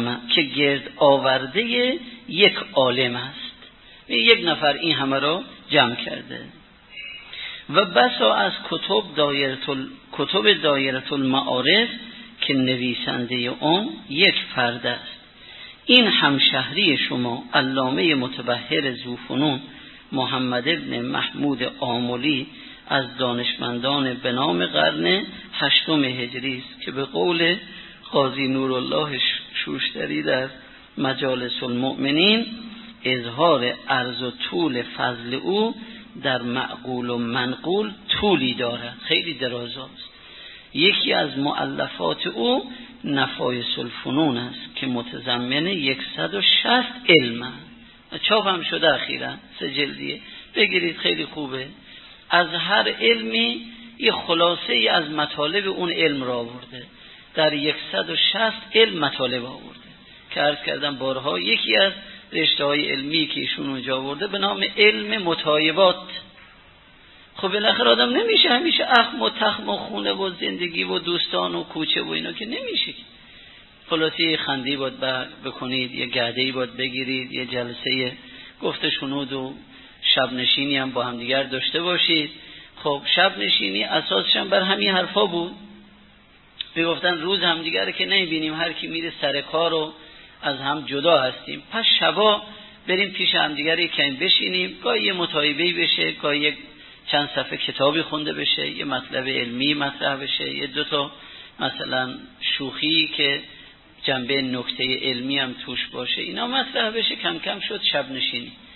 عالم است. یک نفر این همه را جمع کرده. و بسا از کتب دایره المعارف که نویسنده اون یک فرد است. این همشهری شما علامه متبحر ذوفنون محمد ابن محمود آملی از دانشمندان به نام قرن 8 هجری است که به قول قاضی نورالله شوشتری در مجالس المؤمنین اظهار عرض و طول فضل او در معقول و منقول طولی دارد، خیلی درازاست. یکی از مؤلفات او نفایس الفنون است که متضمن 160 علم است. چاپ هم شده اخیراً، 3 جلدیه. بگیرید، خیلی خوبه. از هر علمی یه خلاصه ای از مطالب اون علم را آورده. در 160 علم مطالب آورده که عرض کردم بارها. یکی از رشته‌های علمی که ایشون اونجا آورده به نام علم متایبات. خب بالاخره آدم نمیشه همیشه اخم و تخم و خونه و زندگی و دوستان و کوچه و اینا که نمیشه. خلاصی خندی باید بکنید، یه گرده‌ای باید بگیرید، یه جلسه گفت شنود و شب نشینی هم با هم دیگر داشته باشید. خب شب نشینی اساسش هم بر همین حرفا بود. میگفتن روز هم دیگر که نمیبینیم، هر کی میره سر کار و از هم جدا هستیم، پس شبا بریم پیش هم دیگر یکم بشینیم، گاهی یه مطالبه‌ای بشه، گاهی چند صفحه کتابی خونده بشه، یه مطلب علمی مطرح بشه، یه 2 تا مثلا شوخی که جنبه نکته علمی هم توش باشه، اینا مطرح بشه. کم کم شد شب نشینی.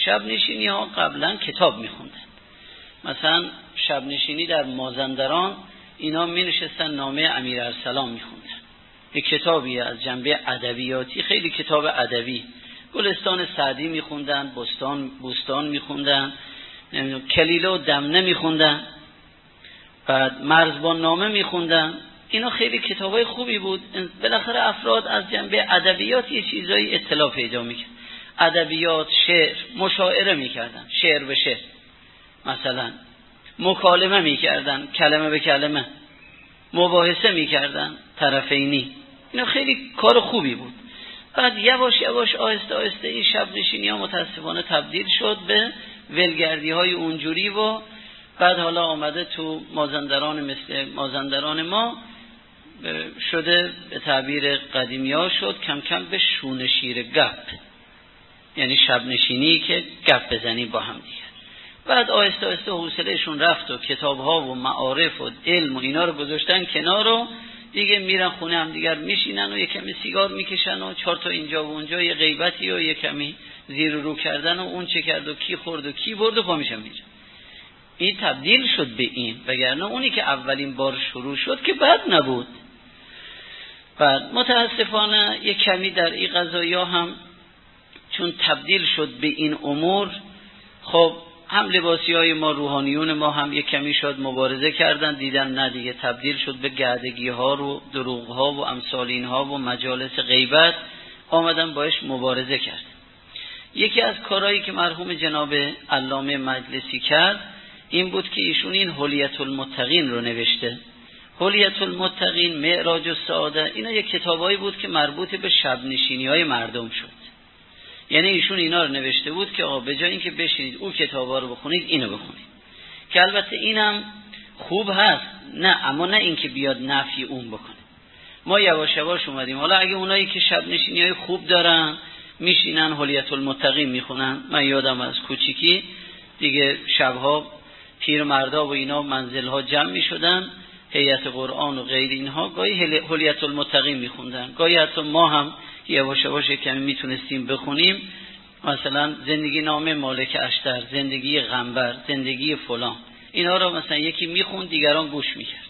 شب نشینی ها قبلا کتاب میخوندن. مثلا شب نشینی در مازندران اینا می نشستن نامه امیر ارسلان میخوندن. یک کتابی از جنبه ادبیاتی، خیلی کتاب ادبی. گلستان سعدی میخوندن، بوستان میخوندن، کلیله و دمنه میخوندن، بعد مرزبان نامه میخوندن. اینا خیلی کتابای خوبی بود. بالاخره افراد از جنبه ادبیات یه چیزایی اطلاع پیدا میکرد. ادبیات، شعر، مشاعره میکردن، شعر به شعر، مثلا مکالمه میکردن، کلمه به کلمه، مباحثه میکردن طرفینی. اینا خیلی کار خوبی بود. بعد یواش یواش آهسته آهسته این شب نشینی ها متاسفانه تبدیل شد به ولگردی های اونجوری و بعد حالا آمده تو مازندران، مثل مازندران ما شده به تعبیر قدیمی ها شد کم کم به شونه شیر گپ، یعنی شب نشینی که گپ بزنی با هم دیگه. بعد آهسته آهسته حوصلهشون رفت و کتاب ها و معارف و علم و اینا رو گذاشتن کنار و دیگه میرن خونه هم دیگر میشینن و یک کمی سیگار میکشن و 4 تا اینجا و اونجا یه غیبتی و یک کمی زیر و رو کردن و اون چه کرد و کی خورد و کی برد و پا میشن میرن. این تبدیل شد به این، وگرنه اونی که اولین بار شروع شد که بد نبود. بعد متاسفانه یک کمی در این قضایا هم چون تبدیل شد به این امور، خب هم لباسی های ما، روحانیون ما هم یک کمی شد مبارزه کردن، دیدن نه دیگه تبدیل شد به گعدگی ها و دروغ ها و امثال اینها و مجالس غیبت، آمدن باش مبارزه کرد. یکی از کارهایی که مرحوم جناب علامه مجلسی کرد این بود که ایشون این حلیت المتقین رو نوشته. حلیت المتقین، معراج السعاده، اینا یک کتابایی بود که مربوط به شب نشینی های مردم شد. یعنی ایشون اینا رو نوشته بود که آقا به جای اینکه بشینید اون کتابا رو بخونید اینو بخونید، که البته اینم خوب هست، نه اما نه اینکه بیاد نفی اون بکنه. ما یواش یواش اومدیم حالا اگه اونایی که شب نشینی های خوب دارن میشینن حلیت المتقین میخونن. من یادم از کوچیکی دیگه شبها پیرمردا و اینا منزلها جمع میشدن، هیئت قرآن و غیر اینها، گاهی حلیت المتقین میخوندن، گاهی حتی ما هم یواش یواش کمی میتونستیم بخونیم، مثلا زندگی نامه مالک اشتر، زندگی غنبر، زندگی فلان، اینا رو مثلا یکی میخوند دیگران گوش میکرد.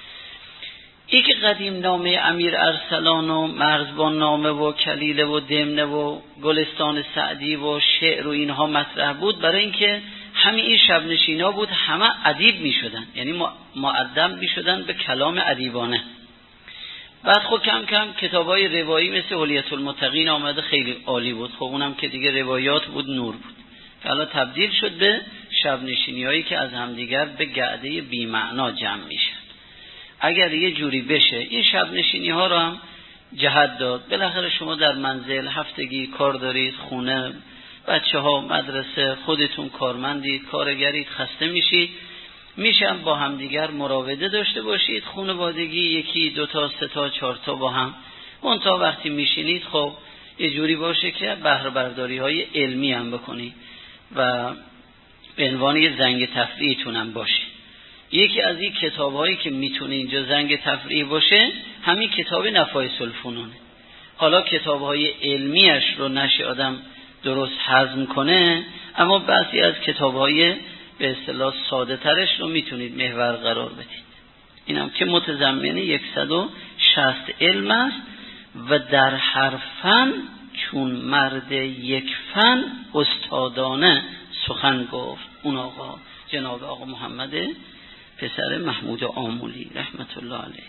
این که قدیم نامه امیر ارسلان و مرزبان نامه و کلیله و دمنه و گلستان سعدی و شعر و اینها مطرح بود، برای اینکه همین این شب نشینا بود، همه ادیب میشدن، یعنی مؤدب میشدن به کلام ادیبانه. بعد خب کم کم کتابای روایی مثل حلیت المتقین آمده، خیلی عالی بود. خب اونم که دیگه روایات بود، نور بود، که حالا تبدیل شد به شب نشینی هایی که از همدیگر به گعده بی معنا جمع میشن. اگر یه جوری بشه این شب نشینی ها رو هم جهت داد، بالاخره شما در منزل هفتگی کار دارید، خونه، بچه ها مدرسه، خودتون کارمندید، کارگرید، خسته میشید، میشن با هم دیگر مراوده داشته باشید، خانوادگی 1 2 تا 3 تا 4 تا با هم. اون تا وقتی میشینید خب یه جوری باشه که بهره برداری های علمی هم بکنید و به عنوان یه زنگ تفریحتون هم باشه. یکی از این کتاب هایی که میتونه اینجا زنگ تفریح باشه همین کتاب نفایس الفنونه. حالا کتاب های علمیش رو نشه آدم درست هضم کنه، اما بعضی از کتاب های به اصطلاح ساده ترش رو میتونید محور قرار بدید. اینم که متضمن 160 علم است و در هر فن چون مرد یک فن استادانه سخن گفت. اون آقا جناب آقا محمد پسر محمود آمولی رحمت الله علیه.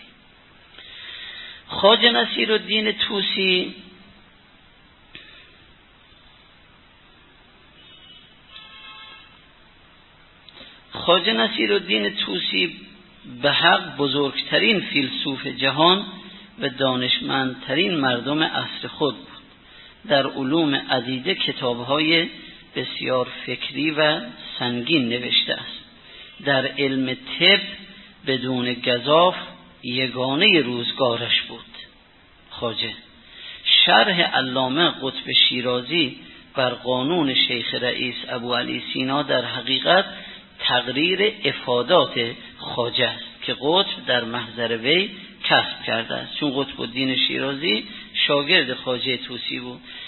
خواجه نصیرالدین طوسی خواجه نصیرالدین طوسی به حق بزرگترین فیلسوف جهان و دانشمندترین مردم عصر خود بود. در علوم عدیده کتاب‌های بسیار فکری و سنگین نوشته است. در علم طب بدون گزاف یگانه روزگارش بود. خواجه شرح علامه قطب شیرازی بر قانون شیخ رئیس ابو علی سینا در حقیقت تقریر افادات خواجه است که قطب در محضر وی کسب کرده است، چون قطب الدین شیرازی شاگرد خواجه طوسی بود.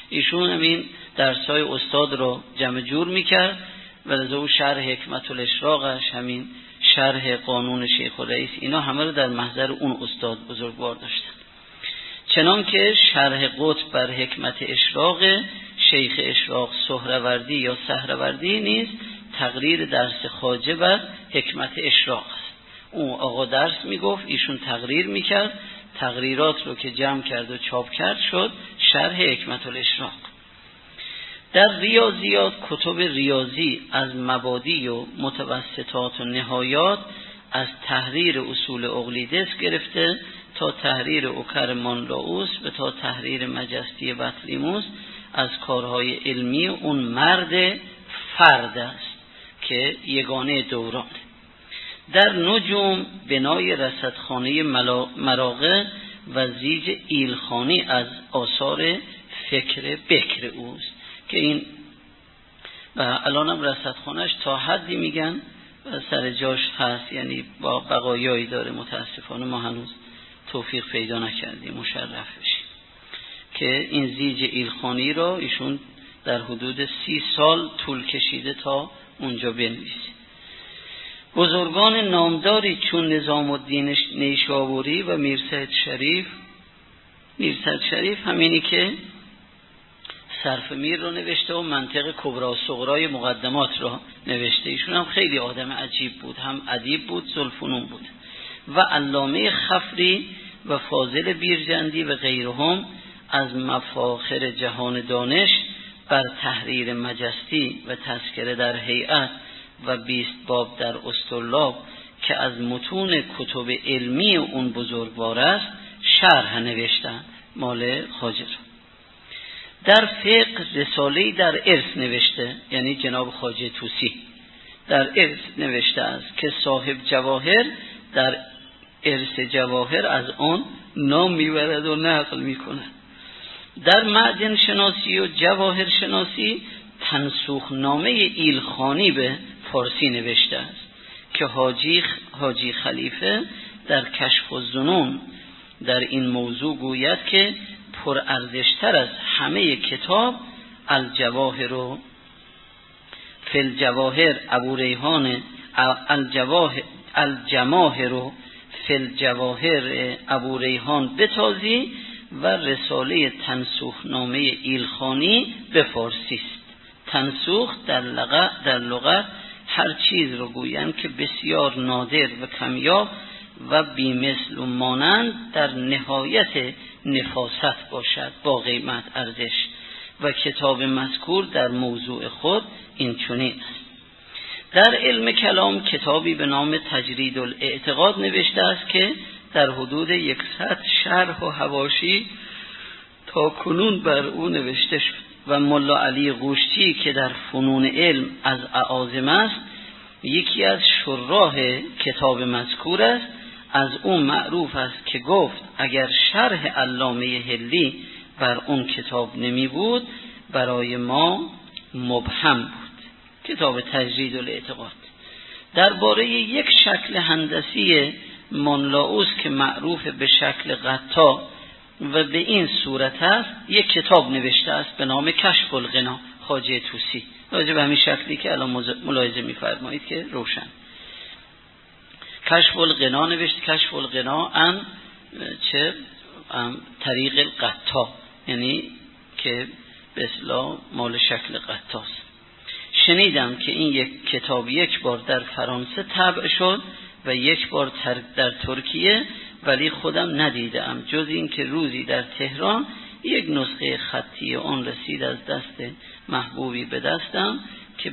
ایشون همین درسای استاد رو جمع جور میکرد و از او شرح حکمت الاشراقش، همین شرح قانون شیخ الرئیس، اینا همه رو در محضر اون استاد بزرگوار داشتن. چنان که شرح قطب بر حکمت اشراق شیخ اشراق سهروردی یا سهروردی نیست تقریر درس خواجه بر حکمت اشراق است. اون آقا درس میگفت، ایشون تقریر میکرد، تقریرات رو که جمع کرد و چاپ کرد شد شرح حکمت الاشراق. در ریاضیات کتب ریاضی از مبادی و متوسطات و نهایات، از تحریر اصول اقلیدس گرفته تا تحریر اوکر مانلاوس و تا تحریر مجستی بطلیموس از کارهای علمی اون مرد فرد است که یگانه دوران. در نجوم بنای رصدخانه مراغه و زیج ایلخانی از آثار فکر بکر اوست که این و الان هم رصدخانهش تا حدی میگن سر جاش هست، یعنی با بقایایی داره. متاسفانه ما هنوز توفیق پیدا نکردیم مشرف بشیم که این زیج ایلخانی را ایشون در حدود 30 سال طول کشیده تا اونجا بنویسه. بزرگان نامداری چون نظام الدین نیشابوری و میرسید شریف همینی که صرف میر رو نوشته و منطق کبرا و صغرای مقدمات رو نوشته. ایشون هم خیلی آدم عجیب بود، هم ادیب بود، ذوالفنون بود. و علامه خفری و فاضل بیرجندی و غیرهم از مفاخر جهان دانش بر تحریر مجستی و تذکره در هیئت و 20 باب در اسطرلاب که از متون کتب علمی اون بزرگوار است شرح نوشتن مال خواجه. در فقه رساله‌ای در ارث نوشته، یعنی جناب خواجه طوسی در ارث نوشته است که صاحب جواهر در ارث جواهر از آن نام میبرد و نقل میکند. در معدن شناسی و جواهر شناسی تنسوخ نامه ایلخانی به فارسی نوشته است که حاجی خلیفه در کشف الظنون در این موضوع گوید که پرارزشتر از همه کتاب الجواهر فی الجواهر ابو ریحان الجماهر فی الجواهر ابو ریحان بتازی و رساله تنسوخ نامه ایلخانی به فارسی است. تنسوخ در لغت هر چیز رو گویند که بسیار نادر و کمیاب و بیمثل و مانند در نهایت نفاست باشد با قیمت ارزش و کتاب مذکور در موضوع خود این چنین است. در علم کلام کتابی به نام تجرید الاعتقاد نوشته است که در حدود 100 شرح و حواشی تا کنون بر او نوشته شد و ملا علی قوشچی که در فنون علم از اعاظم است یکی از شراح کتاب مذکور است. از اون معروف است که گفت اگر شرح علامه حلی بر اون کتاب نمی بود برای ما مبهم بود. کتاب تجرید الاعتقاد درباره یک شکل هندسی مانلاوس که معروف به شکل قطا و به این صورت است یک کتاب نوشته است به نام کشف الغنا خواجه طوسی. راجع به همین شکلی که الان ملاحظه می‌فرمایید که روشن کشف الغنا نوشته. کشف الغنا ان چه طریق القطا، یعنی که به اصطلاح مال شکل قطاست. شنیدم که این یک کتاب یک بار در فرانسه طبع شد و یک بار در ترکیه، ولی خودم ندیدم جز این که روزی در تهران یک نسخه خطی آن رسید از دست محبوبی به دستم که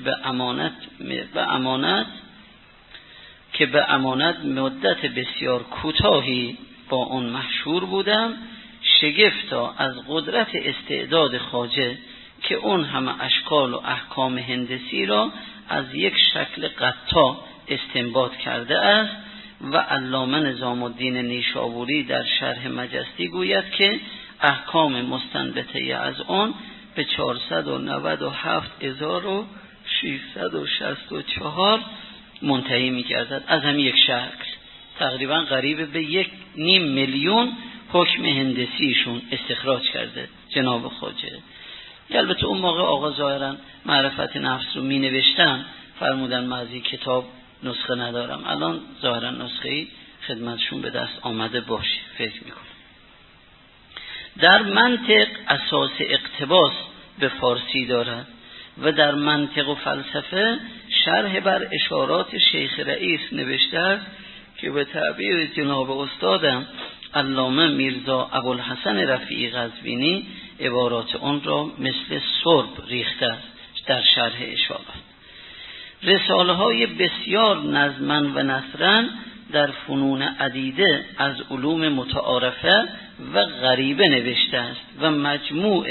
به امانت مدت بسیار کوتاهی با آن محشور بودم. شگفتا از قدرت استعداد خواجه که اون همه اشکال و احکام هندسی را از یک شکل قطا استنباط کرده است. و علامه نظام الدین نیشابوری در شرح مجستی گوید که احکام مستنبطه از آن به 490,664 منتهی می‌گردد. از همین یک شکل تقریبا قریب به 1.5 میلیون حکم هندسیشون استخراج کرده جناب خواجه. البته اون موقع آقا ظاهرا معرفت نفس رو می نوشتن، فرمودن من از این کتاب نسخه ندارم. الان ظاهرا نسخه‌ای خدمتشون به دست آمده باشه فکر میکنم. در منطق اساس اقتباس به فارسی دارد و در منطق و فلسفه شرح بر اشارات شیخ رئیس نوشته است که به تعبیر جناب استادم علامه میرزا ابوالحسن رفیعی قزوینی عبارات آن را مثل سرب ریخته است در شرح اشارات. رساله های بسیار نظما و نثرا در فنون عدیده از علوم متعارفه و غریبه نوشته است و مجموع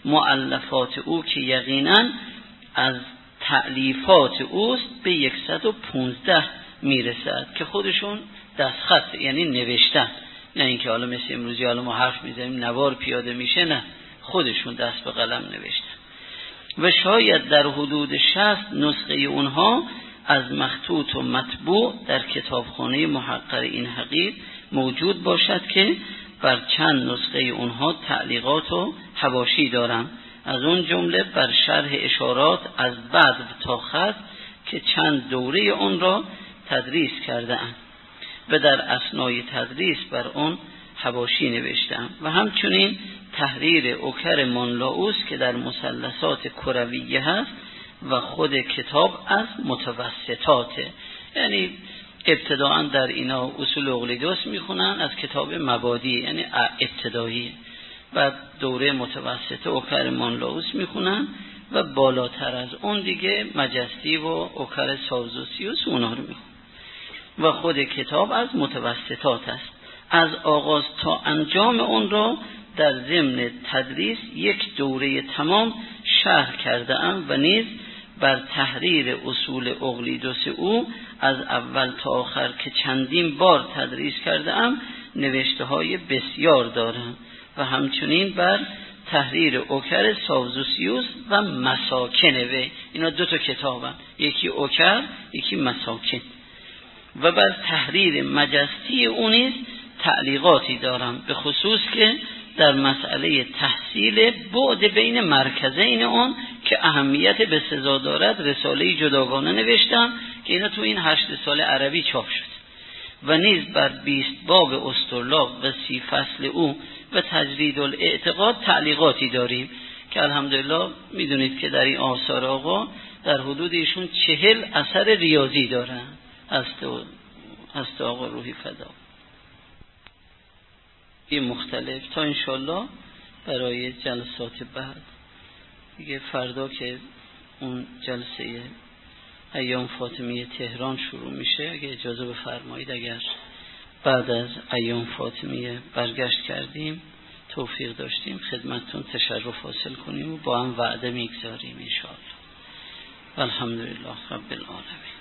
مؤلفات او که یقینا از تألیفات اوست به 115 میرسد که خودشون دستخط یعنی نوشتن، نه اینکه حالا مثل امروزی حالا ما حرف میزنیم نوار پیاده میشه، نه خودشون دست به قلم نوشتن و شاید در حدود 60 نسخه اونها از مخطوط و مطبوع در کتابخانه محقر این حقیر موجود باشد که بر چند نسخه اونها تعلیقات و حواشی دارم، از اون جمله بر شرح اشارات از بدو تا خط که چند دوره اون را تدریس کرده‌ام و در اثنای تدریس بر اون حواشی نوشتم و همچنین تحریر اوکر مانلاوس که در مثلثات کرویه هست و خود کتاب از متوسطاته، یعنی ابتداءً در اینا اصول اقلیدس میخونن از کتاب مبادی یعنی ابتدایی، بعد دوره متوسطه اوکر مانلاوس میخونن و بالاتر از اون دیگه مجستی و اوکر ساوزوسیوس اونا رو میخونن و خود کتاب از متوسطات است. از آغاز تا انجام اون را در ضمن تدریس یک دوره تمام شرح کرده ام و نیز بر تحریر اصول اقلیدس او از اول تا آخر که چندین بار تدریس کرده ام نوشته های بسیار دارم و همچنین بر تحریر اوکر ساوزوسیوس و مساکن وی، اینا دو تا کتابن، یکی اوکر یکی مساکن، و بر تحریر مجستی او نیز تعلیقاتی دارم، به خصوص که در مسئله تحصیل بعد بین مرکزین اون که اهمیت به سزا دارد رساله جداگانه نوشتم که اینا تو این 8 سال عربی چاپ شد و نیز بر 20 باب اسطرلاب و 30 فصل او و تجرید الاعتقاد تعلیقاتی داریم که الحمدلله میدونید که در این آثار آقا در حدود ایشون 40 اثر ریاضی دارن. هست آقا روحی فدا این مختلف تا انشالله برای جلسات بعد دیگه. فردا که اون جلسه ایام فاطمیه تهران شروع میشه، اگه اجازه بفرمایید اگر بعد از ایام فاطمیه برگشت کردیم توفیق داشتیم خدمتتون تشرف حاصل کنیم و با هم وعده میگذاریم انشاءالله. الحمدلله رب العالمین.